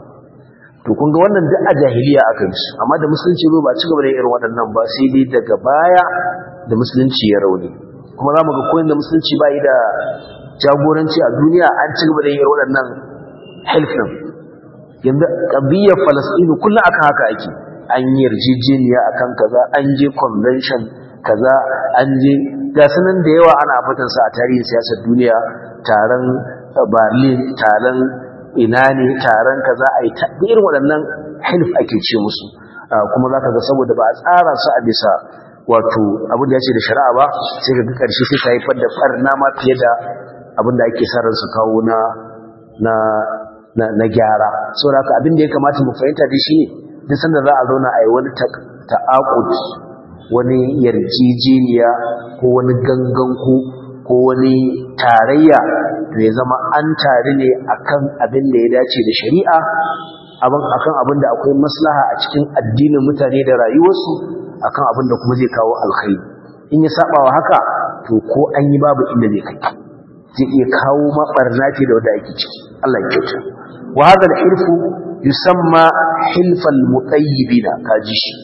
To kun ga wannan duk a jahiliya aka yi, amma da musulunci ba ci gaba da irin waɗannan ba, sai dai daga baya da musulunci ya rauni. Kuma za mu ga koyin da musulunci ba yi da jagoranci a duniya, an ci gaba da irin waɗannan hilfin. Yanzu ƙabiyar Falasɗinu kullum akan haka ake, an yi yarjejeniya akan kaza, an je convention kaza, an je ga sanan da yawa ana fatansa a tarihin siyasar duniya, taron Berlin, taron ina ne, taron kaza, a yi irin waɗannan hilf ake ce musu. Kuma za ka ga saboda ba a tsara su a bisa wato abin da ya ce da shari'a ba, sai ga ƙarshe sai ta haifar da ɓarna ma fiye da abin da ake sa ran su kawo na na na, na gyara. Saboda haka abin da ya kamata mu fahimta dai shine duk sanda za a zauna a yi wani ta'aqud, wani yarjejeniya ko wani ganganku ko wani tarayya, to ya zama an tare ne akan abin da ya dace da shari'a, abin akan abin da akwai maslaha a cikin addinin mutane da rayuwarsu, akan abin da kuma zai kawo alkhairi. In ya saba wa haka, to ko an yi babu inda zai kai, zai iya kawo mabarna ce da wanda ake ciki. Allah ya kyauta. Wa hadha al-hilfu yusamma hilfal mutayyibina, kaji shi.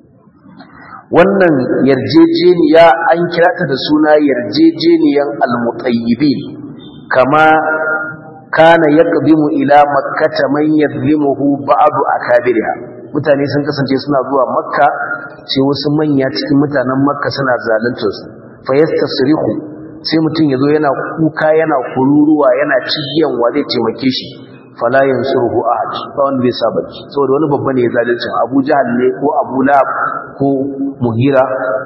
Wannan yarjejeniya an kira ta da suna yarjejeniyan al-mutayyibin, kama kana yaqdimu ila makkata man yadhlimuhu ba'du akabiriha. Mutane sun kasance suna zuwa makka, sai wasu manya cikin mutanen makka suna zaluntar su, fa yastasrihu, sai mutum yazo yana kuka yana kururuwa yana cigiyan wa zai taimake shi, fala yansuruhu ahad, ba wanda zai saba shi, saboda wani babba ne ya zalunci, Abu Jahal ne ko Abu Lahab ko Mughira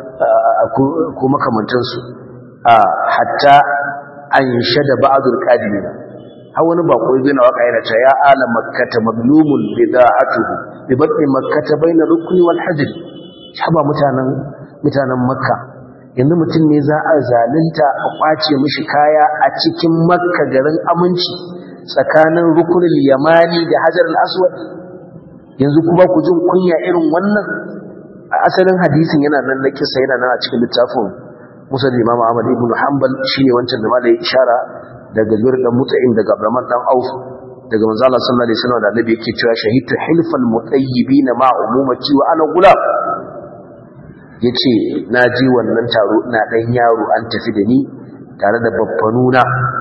ko makamantansu. Hatta an shada ba'dul qadimin, har wani bako yana waka yana cewa ya ala makkata maglumun bida'atuhu bi batni makkata baina rukni wal hajr. Haba mutanen mutanen makka, yanzu mutum ne za a zalunta a kwace mishi kaya a cikin Makka garin aminci tsakanin rukunul yamani da hajar al-aswad, yanzu kuma ku jin kunya irin wannan? A asalin hadisin yana nan na kissa, yana nan a cikin littafin Musnad Imam Ahmad ibn Hanbal, shine wancan da malai ishara daga Zubair dan Mut'im, daga Abdurrahman dan Auf, daga manzo Allah sallallahu alaihi wasallam da Annabi yake cewa shahidtu hilfal mutayyibin ma umumati wa ana gulam, yace naji wannan taro ina dan yaro an tafi da ni tare da baffanuna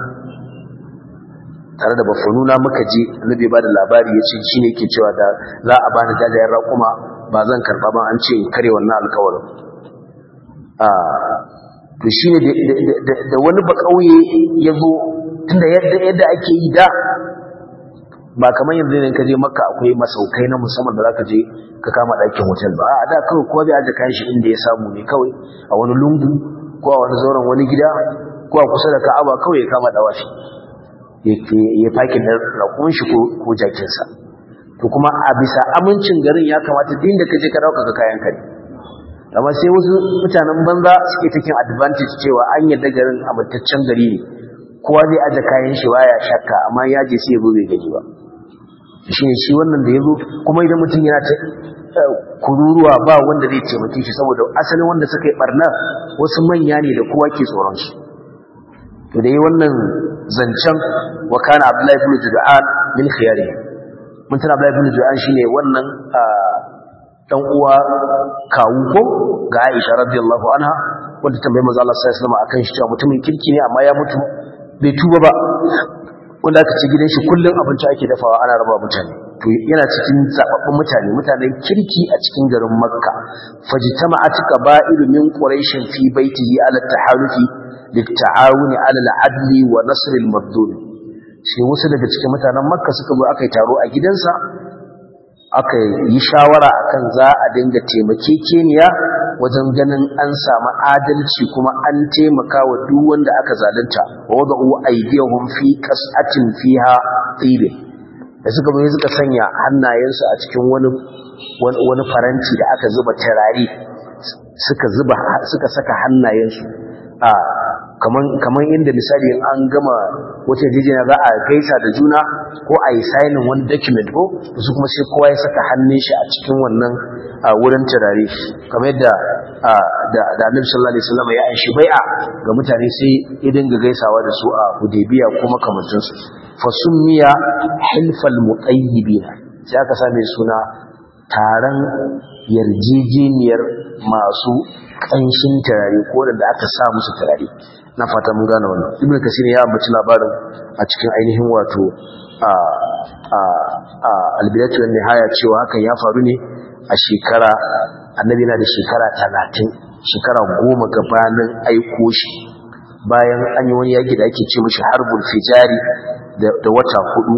tare da baffanuna muka je. Annabi ba da labari yace shine yake cewa da za a bani jajayen raƙuma ba zan karba ba, an ce in kare wannan alƙawarin. a to shine da wani ba kauye yazo, tunda yadda yadda ake yi da ba kamar yanzu ne ka je Makka akwai masaukai na musamman da zaka je ka kama ɗakin hotel ba. a da kawai kowa zai aje kayan shi inda ya samu ne, kawai a wani lungu ko a wani zauren wani gida ko a kusa da Ka'aba, kawai ya kama dawashi ya fakin da rakun shi ko jakinsa. to kuma a bisa amincin garin ya kamata din da kaje ka dauka ka kayan ka, amma sai wasu mutanen banza suke taking advantage cewa an yadda garin amintaccen gari ne, kowa zai aje kayan shi baya shakka, amma ya je sai ya zo bai gani ba. shi ne shi wannan da ya zo, kuma idan mutum yana ta kururuwa ba wanda zai taimake shi, saboda asalin wanda suka yi barna wasu manya ne da kowa ke tsoron shi. to da yi wannan zancen wa kana Abdullahi ibn Jud'an min khiyari, mun tana Abdullahi ibn Jud'an shine wannan dan uwa kawu ko ga Aisha radiyallahu anha, wanda tambaye manzo Allah sallallahu alaihi wasallam akan shi cewa mutumin kirki ne amma ya mutu bai tuba ba, wanda aka ci gidan shi kullun abinci ake dafawa ana raba mutane. to yana cikin zababbun mutane mutanen kirki a cikin garin Makka. fajtama'at qaba'ilu min quraish fi baitihi ala taharufi litta'awun ala al-adli wa nasr al-madlum. sai wasu daga cikin mutanen Makka suka zo aka yi taro a gidansa, aka yi shawara akan za a dinga taimakekeniya wajen ganin an samu adalci kuma an taimaka wa duk wanda aka zalunta. wa wada'u aydiyahum fi qas'atin fiha tibe, da suka zo suka sanya hannayensu a cikin wani wani faranti da aka zuba turare, suka zuba suka saka hannayensu a kaman kaman inda misali in an gama wata yarjejeniya za a gaisa da juna ko a yi signing wani document ko su kuma sai kowa ya saka hannun shi a cikin wannan wurin turare, kamar yadda da da Annabi sallallahu alaihi wasallam ya aishi bai'a ga mutane sai ya dinga gaisawa da su a Hudaybiya ko makamancin su. fa summiya hilfal muqayyibin, sai aka same suna taron yarjejeniyar masu kanshin turare ko da aka sa musu turare. na fata mun gane wannan. Ibn Kasir ya ambaci labarin a cikin ainihin wato a a a al-bidayatu wan nihaya cewa hakan ya faru ne a shekara Annabi na da shekara talatin, shekara goma gabanin aiko shi, bayan an yi wani yaki da ake ce mishi harbul fijari da wata hudu.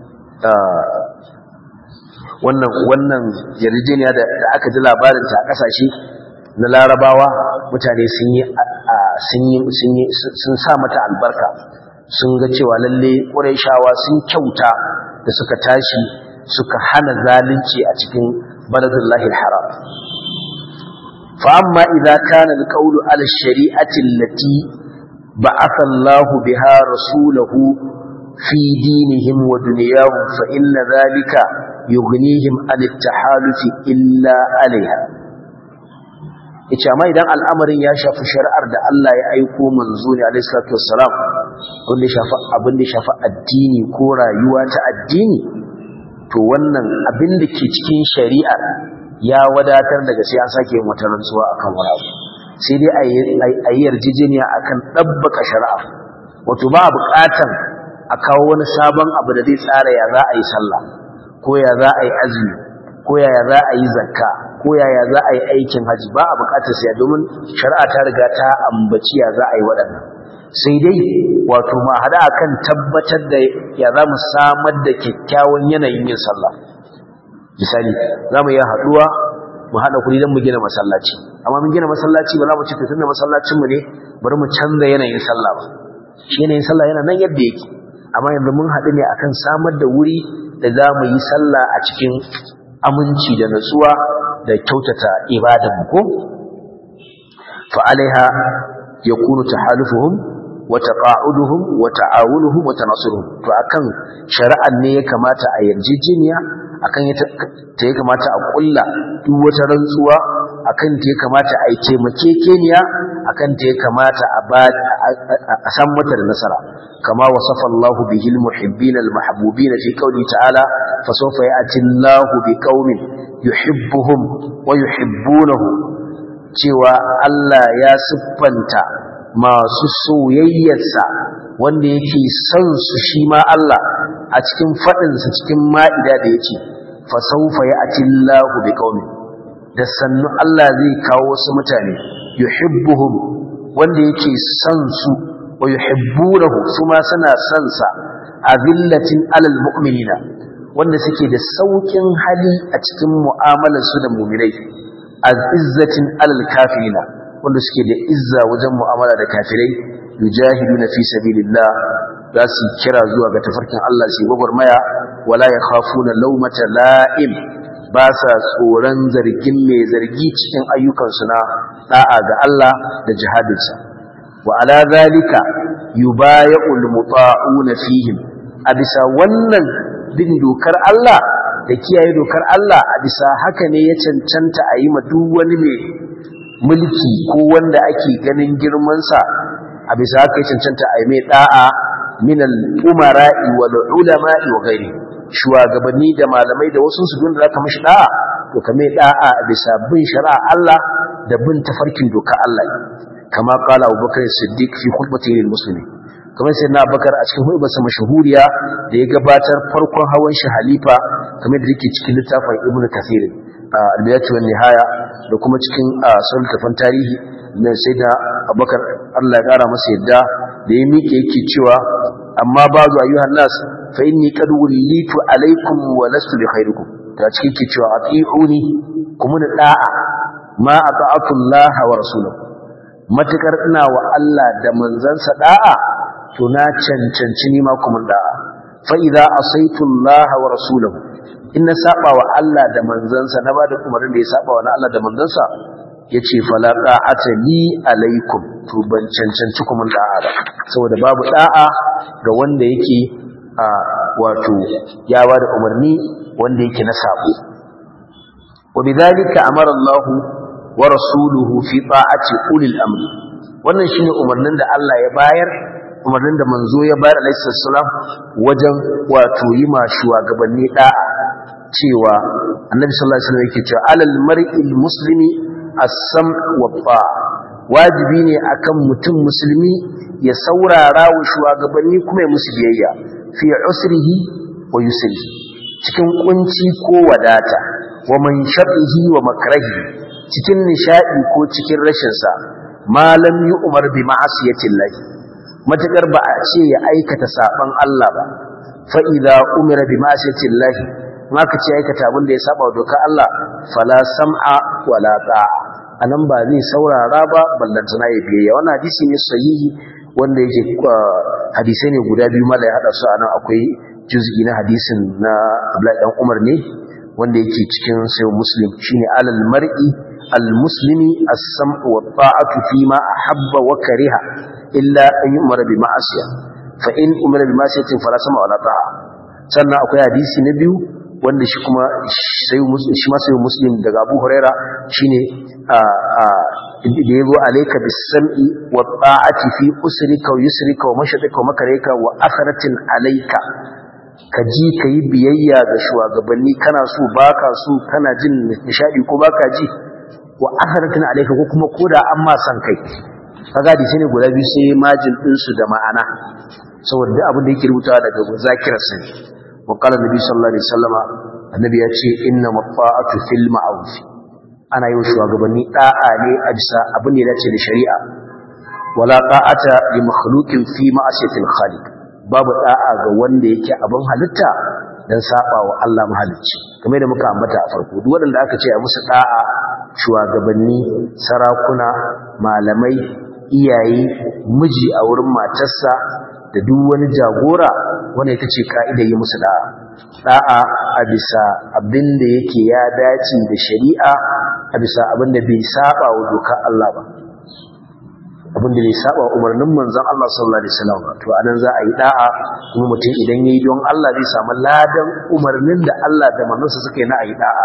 wannan wannan yarjejeniya da aka ji labarin ta a kasashe na Larabawa, mutane sun yi sun yi sun yi sun sa mata albarka, sun ga cewa lalle Qurayshawa sun kyauta da suka tashi suka hana zalunci a cikin baladullahi alharam. fa amma idza kana alqawlu ala shari'ati allati ba'atha Allahu biha rasulahu fi dinihim wa dunyahum fa inna dhalika yughnihim an at-tahalufi illa alaiha. yace amma idan al'amarin ya shafi shari'ar da Allah ya aiko manzo ne alaihi salatu wassalam, wanda ya shafi abin da ya shafi addini ko rayuwa ta addini, to wannan abin da ke cikin shari'ar ya wadatar daga sai an sake yin wata rantsuwa akan wani abu, sai dai a yi yarjejeniya akan ɗabbaka shari'a. wato ba buƙatan a kawo wani sabon abu da zai tsara ya za a yi sallah ko ya za a yi azumi ko ya za a yi zakka ko yaya za a yi aikin haji, ba a bukatar siya domin shari'a ta riga ta ambaci ya za a yi waɗannan. sai dai wato ma hada akan tabbatar da ya za mu samar da kyakkyawan yanayin yin sallah. misali za mu yi haɗuwa mu haɗa kuɗi don mu gina masallaci, amma mun gina masallaci ba za mu ce to tunda masallacinmu ne bari mu canza yanayin sallah ba. shi yanayin sallah yana nan yadda yake, amma yanzu mun haɗu ne akan samar da wuri da za mu yi sallah a cikin aminci da natsuwa da kyautata ibadan ko. fa alaiha yakunu tahalufuhum wa taqa'uduhum wa ta'awunuhum wa tanasuruhum to akan shari'an ne ya kamata a yarjejeniya akan ta ya kamata a kulla duk wata rantsuwa akan ta ya kamata a yi taimakekeniya akan ta ya kamata a ba a san mata da nasara kama wasafa Allah bihi al-muhibbin al-mahbubin fi qawli ta'ala fa sawfa ya'ti Allah bi qaumin yuhibbuhum wa yuhibbunahu cewa Allah ya siffanta masu soyayyarsa wanda yake son su shi ma Allah a cikin faɗinsa cikin ma'ida da yake fa sawfa ya'ti Allahu biqaumin da sannu Allah zai kawo wasu mutane yuhibbuhum wanda yake son su wa yuhibbunahu su ma suna son sa azillatin alal mu'minina wanda suke da saukin hali a cikin mu'amalar su da mu'minai azizzatin alal kafirina wanda suke da izza wajen mu'amala da kafirai yujahiduna fi sabilillah za su kira zuwa ga tafarkin Allah su gwagwarmaya wala yakhafuna lawmata la'im ba sa tsoron zargin mai zargi cikin ayyukansu na da'a ga Allah da jihadinsa wa ala zalika yubay'ul muta'una fihim a bisa wannan bin dokar Allah da kiyaye dokar Allah a bisa haka ne ya cancanta a yi ma duk wani mai mulki ko wanda ake ganin girmansa a bisa haka ya cancanta a yi mai da'a min al-umara'i wal ulama'i wa ghairi shugabanni da malamai da wasu su da zaka mishi da'a to ka mai da'a a bisa bin shari'a Allah da bin tafarkin dokar Allah kama qala Abubakar Siddiq fi khutbatihi lil muslimin kamar sai na Abubakar a cikin hudubarsa mashahuriya da ya gabatar farkon hawan shi halifa kamar da yake cikin littafin Ibn Kathir al-Bidayah wa Nihaya da kuma cikin sultafan tarihi na sayyida Abubakar Allah ya kara masa yadda da ya miƙe yake cewa amma ba'du ayyuhan nas fa inni qad wallitu alaykum wa lastu bi khairikum ta cikin yake cewa ati'uni kuma da da'a ma ata'atu Allah wa rasuluhu matakar ina wa Allah da manzansa da'a to na cancanci ni ma kuma da'a fa idza asaitu Allah wa rasuluhu in na saba wa Allah da manzansa na bada umarnin da ya saba wa Allah da manzansa yace fala ta'ata li alaikum to ban cancanci kuma da'a ba saboda babu da'a ga wanda yake a wato ya bada umarni wanda yake na sabo wa bidalika amara Allah wa rasuluhu fi ta'ati ulil amri wannan shine umarnin da Allah ya bayar umarnin da manzo ya bayar alayhi salam wajen wato yi ma shugabanni da'a cewa annabi sallallahu alaihi wasallam yake cewa alal mar'il muslimi as-sam' wa ta'a wajibi ne akan mutum musulmi ya saurara wa shugabanni kuma ya musu biyayya fi usrihi wa yusrihi cikin kunci ko wadata wa manshabihi wa makrahi cikin nishadi ko cikin rashin sa malam yi umar bi ma'asiyatillah matakar ba a ce ya aikata saban Allah ba fa idza umira bi ma'asiyatillah maka ce aikata abin da ya saba doka Allah fala sam'a wala ta'a anan ba zai saurara ba ballantana ya biyayya wannan hadisi ne sahihi wanda yake hadisi ne guda biyu mala ya hada su anan akwai juz'i na hadisin na Abdullah dan Umar ne wanda yake cikin sahih Muslim shine alal mar'i al-muslimi as-sam'u wa ta'atu fima ahabba wa kariha illa an yu'mara bi ma'asiya fa in umira bi ma'asiyatin fala sam'a wala ta'a sannan akwai hadisi na biyu wanda shi kuma sai muslim shi ma sai muslim daga Abu Huraira shine a a da yago alayka bis-sam'i wa ta'ati fi usrika wa yusrika wa mashadika wa makarika wa akhratin alayka kaji kai biyayya ga shugabanni kana so baka so kana jin nishadi ko baka ji wa akhratin alayka ko kuma koda an ma san kai kaga dai shine guda biyu sai majin din su da ma'ana saboda abin da yake rubutawa daga zakirar sa وقال النبي صلى الله عليه وسلم النبي yace inna mafa'atu fil ma'ruf ana yi shugabanni da'a ne a bisa abin da yace da shari'a wala ta'ata li makhluqin fi ma'asiyatil khaliq babu da'a ga wanda yake abin halitta dan saba wa Allah mahalicci kamar da muka ambata a farko duk wanda aka ce a musu da'a shugabanni sarakuna malamai iyaye miji a wurin matarsa da duk wani jagora wanda ita ce ka'ida yi musu da'a da'a a bisa abin da yake ya dace da shari'a a bisa abin da bai saba wa dokar Allah ba abin da zai saba umarnin manzon Allah sallallahu alaihi wasallam to anan za a yi da'a kuma mutum idan yayi don Allah zai samu ladan umarnin da Allah da manzonsa suka yi na a yi da'a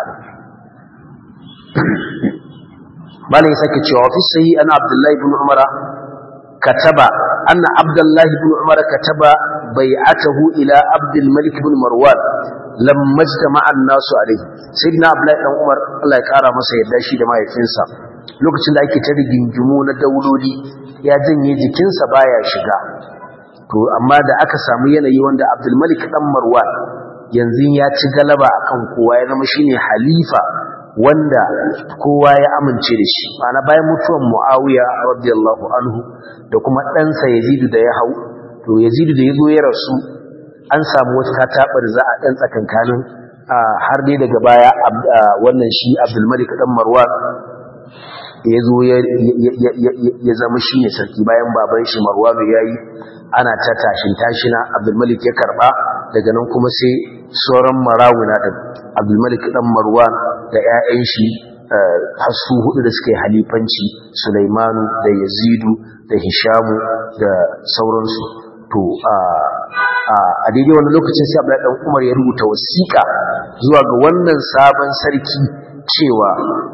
malai sake cewa fi sahih ana Abdullah ibn Umar kataba anna Abdullah ibn Umar kataba bai'atahu ila Abdul Malik ibn Marwan lamma ijtama'a an-nasu alayhi sayyidina Abdullah ibn Umar Allah ya kara masa yadda shi da mahaifinsa lokacin da ake ta rigingimu na dauloli ya janye jikinsa baya shiga to amma da aka samu yanayi wanda Abdul Malik dan Marwan yanzu ya ci galaba akan kowa ya zama shine halifa wanda kowa ya amince da shi ana bayan mutuwan Muawiya radiyallahu anhu da kuma ɗansa Yazid da ya hau to Yazid da yazo ya rasu an samu wata katabar za a dan tsakankanin har dai daga baya wannan shi Abdul Malik dan Marwan ya zo ya zama shi ne sarki bayan baban shi Marwan ya yi ana ta tashin tashina Abdulmalik ya karba daga nan kuma sai sauran marawuna da Abdulmalik dan Marwan da ƴaƴan shi hasu hudu da suka yi halifanci Sulaimanu da Yazidu da Hishamu da sauransu to a a daidai wannan lokacin sai Abdullahi dan Umar ya rubuta wasiƙa zuwa ga wannan sabon sarki cewa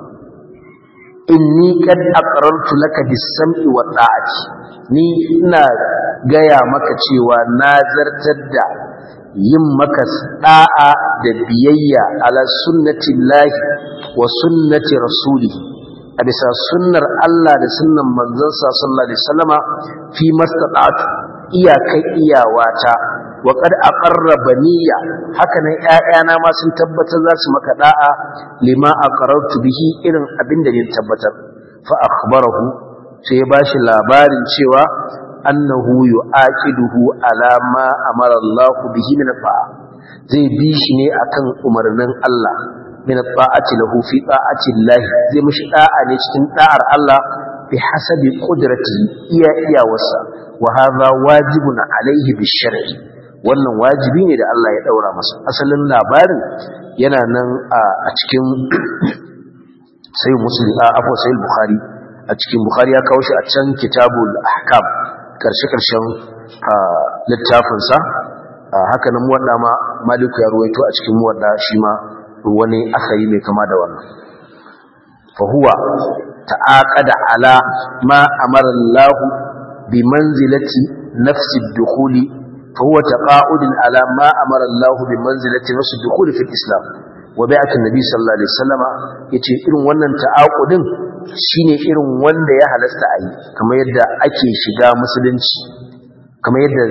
inni kad aqrartu laka bis-sam'i wa ta'ati ni ina gaya maka cewa na zartar da yin maka da'a da biyayya ala sunnatillahi wa sunnati rasulihi a bisa sunnar Allah da sunnan manzansa sallallahu alaihi wasallama fi mastata'tu iyakai iyawata wa qad aqarra baniya hakanan ƴaƴana ma sun tabbatar za su maka da'a lima aqarartu bihi irin abinda ne tabbatar fa akhbarahu sai ya bashi labarin cewa annahu yu'aqiduhu ala ma amara Allah bihi min ta'a zai bi shi ne akan umarnin Allah min ta'ati lahu fi ta'ati Allah zai mishi da'a ne cikin da'ar Allah bi hasabi qudratihi iya iya wasa wa hadha wajibun alaihi bish-shar'i wannan wajibi ne da Allah ya daura masa asalin labarin yana nan a cikin sai muslim a afo sai bukhari a cikin bukhari ya kawo shi a can kitabul ahkam karshe karshen littafin sa haka nan muwadda ma maliku ya ruwaito a cikin muwadda shi ma wani asari mai kama da wannan fa huwa ta'aqada ala ma amara Allah bi manzilati nafsi ad-dukhuli فهو تقاعد على ما أمر الله بمنزلة نفس الدخول في الإسلام وبيعة النبي صلى الله عليه وسلم يتي إرن ونن تعاقد شيني إرن ون يا هلست أي كما يدى أكي شقا مسلنش كما يدى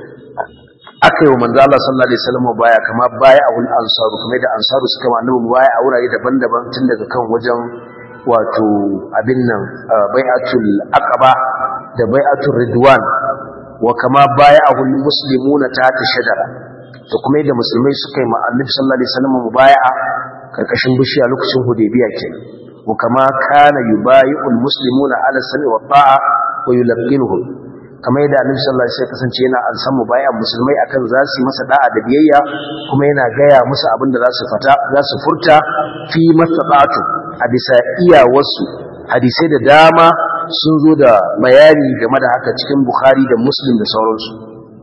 أكي ومن ذا الله صلى الله عليه وسلم وبايع كما بايعه الأنصار كما يدى أنصار سكما أنه مبايع أولا يدى بندبا تندك كان وجن واتو أبنا بيعة الأقبة da bai'atul ridwan wa kama bay'ahu almuslimuna tahta shajara to kuma yadda musulmai suka yi ma annabi sallallahu alaihi wasallam mubaya'a karkashin bishiya lokacin hudaybiya kenan wa kama kana yubayi'u almuslimuna ala sami wa ta'a wa yulqinuhum kama yadda annabi sallallahu alaihi wasallam kasance yana an san mubaya'a musulmai akan za su yi masa da'a da biyayya kuma yana gaya musu abin da za su fata za su furta fi mastata'atu a bisa iyawarsu hadisai da dama sun zo da bayani game da haka cikin Bukhari da Muslim da sauransu.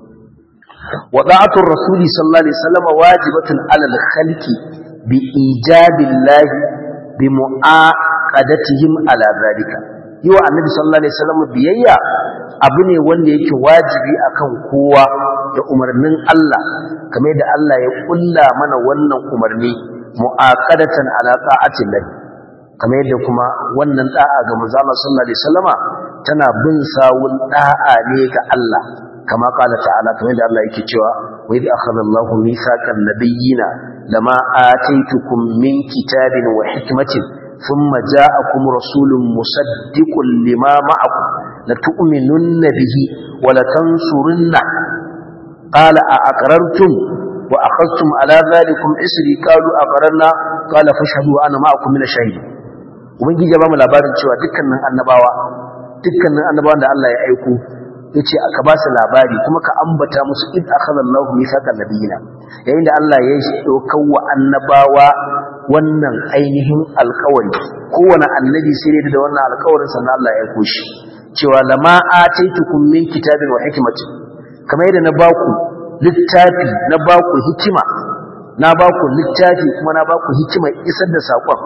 Wada'atul Rasuli sallallahu alaihi wasallam wajibatun 'alal khalqi bi ijabillahi bi mu'aqadatihim 'ala zalika. Yiwa Annabi sallallahu alaihi wasallam biyayya abu ne wanda yake wajibi akan kowa da umarnin Allah kamar da Allah ya kulla mana wannan umarni mu'aqadatan 'ala ta'atillahi. kamar yadda kuma wannan da'a ga manzo Allah sallallahu alaihi wasallama tana bin sawun da'a ne ga Allah kama qala ta'ala kamar yadda Allah yake cewa wa idh akhadha Allahu mithaqan nabiyyina lama ataitukum min kitabin wa hikmatin thumma ja'akum rasulun musaddiqun lima ma'akum la tu'minunna bihi wa la tansurunna qala a aqrartum wa akhadhtum ala dhalikum isri qalu aqrarna qala fashhadu ana ma'akum min ash-shahidin ubangiji ya ba mu labarin cewa dukkanin annabawa dukkanin annabawan da Allah ya aiko yace aka ba su labari kuma ka ambata musu id akhadha Allahu mithaqan nabiyina yayin da Allah ya daukar wa annabawa wannan ainihin alƙawari kowane annabi sai da wannan alƙawarin sannan Allah ya aiko shi cewa lama ataitukum min kitabin wa hikmatin, kamar yadda na baku littafi na baku hikima na baku littafi kuma na baku hikima isar da sakon,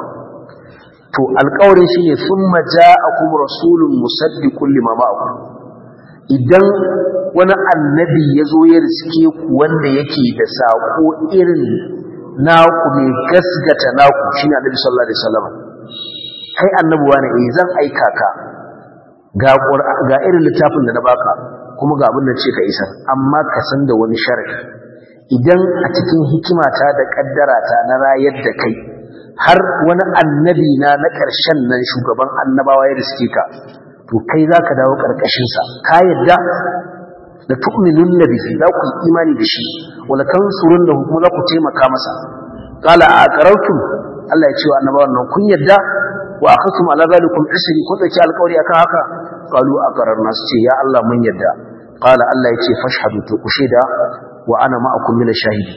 to alƙawarin shine summa ja'akum rasulun musaddiqun lima ma'akum, idan wani annabi yazo ya riske ku wanda yake da sako irin naku mai gasgata naku shine annabi sallallahu alaihi wasallam, kai annabi wani eh zan aika ka ga ga irin littafin da na baka kuma ga abin da ce ka isar, amma ka san da wani sharadi, idan a cikin hikimata da kaddarata na rayar da kai har wani annabi na na ƙarshen nan shugaban annabawa ya riske ka, to kai za ka dawo ƙarƙashinsa, ka yadda da tu'minun nabi za ku yi imani da shi wala tansurun da kuma za ku taimaka masa. Qala a aqarartum, Allah ya ce wa annabawan nan kun yadda, wa akhadtum ala zalikum isri, kun dauki alƙawari akan haka, qalu aqararna, su ce ya Allah mun yadda. Qala Allah ya ce fashhadu, to ku shaida wa ana ma'akum min ash-shahidin.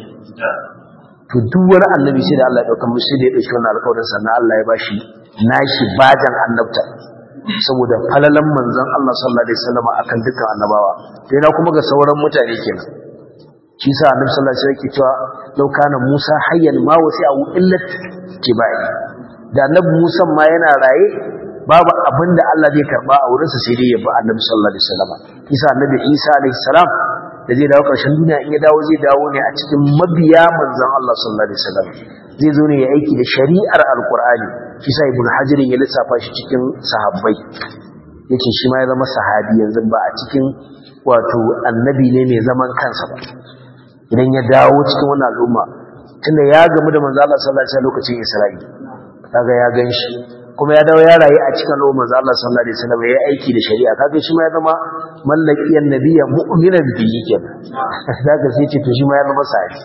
To duk wani annabi sai da Allah ya dauka musu da ya dauki wannan alƙawarin, sannan Allah ya bashi nashi bajan annabta, saboda falalan manzon Allah sallallahu alaihi wasallam akan dukkan annabawa. Sai na kuma ga sauran mutane kenan, shi sa annabi sallallahu alaihi wasallam yake cewa law kana Musa hayyan ma wasi'ahu illa tibai, da annabi Musa ma yana raye babu abinda Allah zai karba a wurinsa sai dai ya bi annabi sallallahu alaihi wasallam. Isa annabi Isa alaihi salam da zai dawo ƙarshen duniya, in ya dawo zai dawo ne a cikin mabiya manzon Allah sallallahu alaihi wasallam, zai zo ne ya aiki da shari'ar alqur'ani. Shi sa ibnu hajar ya lissafa shi cikin sahabbai, yace shi ma ya zama sahabi yanzu, ba a cikin wato annabi ne mai zaman kansa ba. Idan ya dawo cikin wannan al'umma, tunda ya gamu da manzon Allah sallallahu alaihi wasallam lokacin Isra'i, kaga ya ganshi, kuma ya dawo ya rayu a cikin al'umma manzon Allah sallallahu alaihi wasallam, ya aiki da shari'a, kaga shi ma ya zama mallakiyan nabiyya mu'minan bihi kenan. Kaga sai ce to shi ma ya zama sahabi.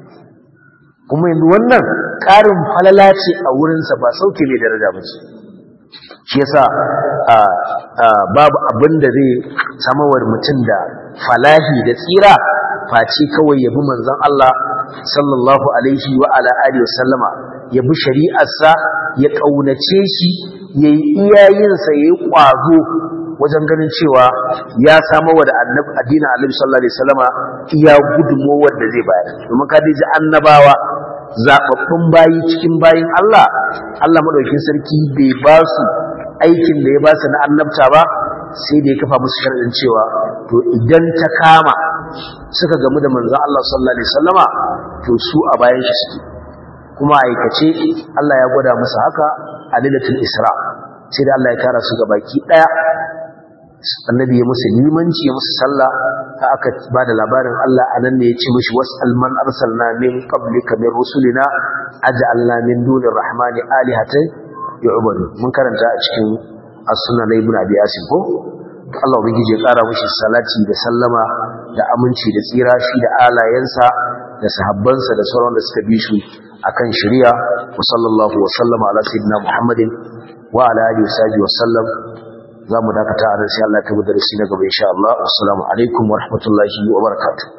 Kuma yanzu wannan ƙarin falala ce a wurinsa, ba sauke mai daraja ba ce. Shi yasa babu abin da zai samawar mutum da falahi da tsira face kawai yabi manzon Allah sallallahu alaihi wa ala alihi wa sallama, yabi shari'arsa, ya kaunace shi, yayi iyayensa, yayi kwazo wajen ganin cewa ya samar da annabi addinin Annabi sallallahu alaihi wasallama iya gudunmowar da zai bayar. Domin ka ji annabawa zababbun bayi cikin bayin Allah, Allah madaukakin sarki bai ba su aikin da ya ba su na annabta ba, sai da ya kafa musu sharadin cewa to idan ta kama suka gamu da manzon Allah sallallahu alaihi wasallama, to su a bayan shi suke. Kuma aikace Allah ya gwada musu haka a lailatul Isra, sai da Allah ya tara su gabaki daya, annabi ya musu limanci, ya musu sallah, ta aka bada labarin Allah anan ne ya ce mishi wasal man arsalna min qablika min rusulina aj'alna min dunir rahmani alihatan yu'badu. Mun karanta a cikin as-sunan ibn abi asim ko. Allah ubangiji ya kara mishi salati da sallama da aminci da tsira, shi da alayensa da sahabbansa da sauran da suka bi shi akan shari'a. Wa sallallahu wa sallama ala sayyidina Muhammadin wa ala alihi wa sahbihi wa sallam. Za mu dakata a nan sai Allah ya tabbata da shi na gaba insha Allah. Assalamu alaikum wa rahmatullahi wa barakatuh.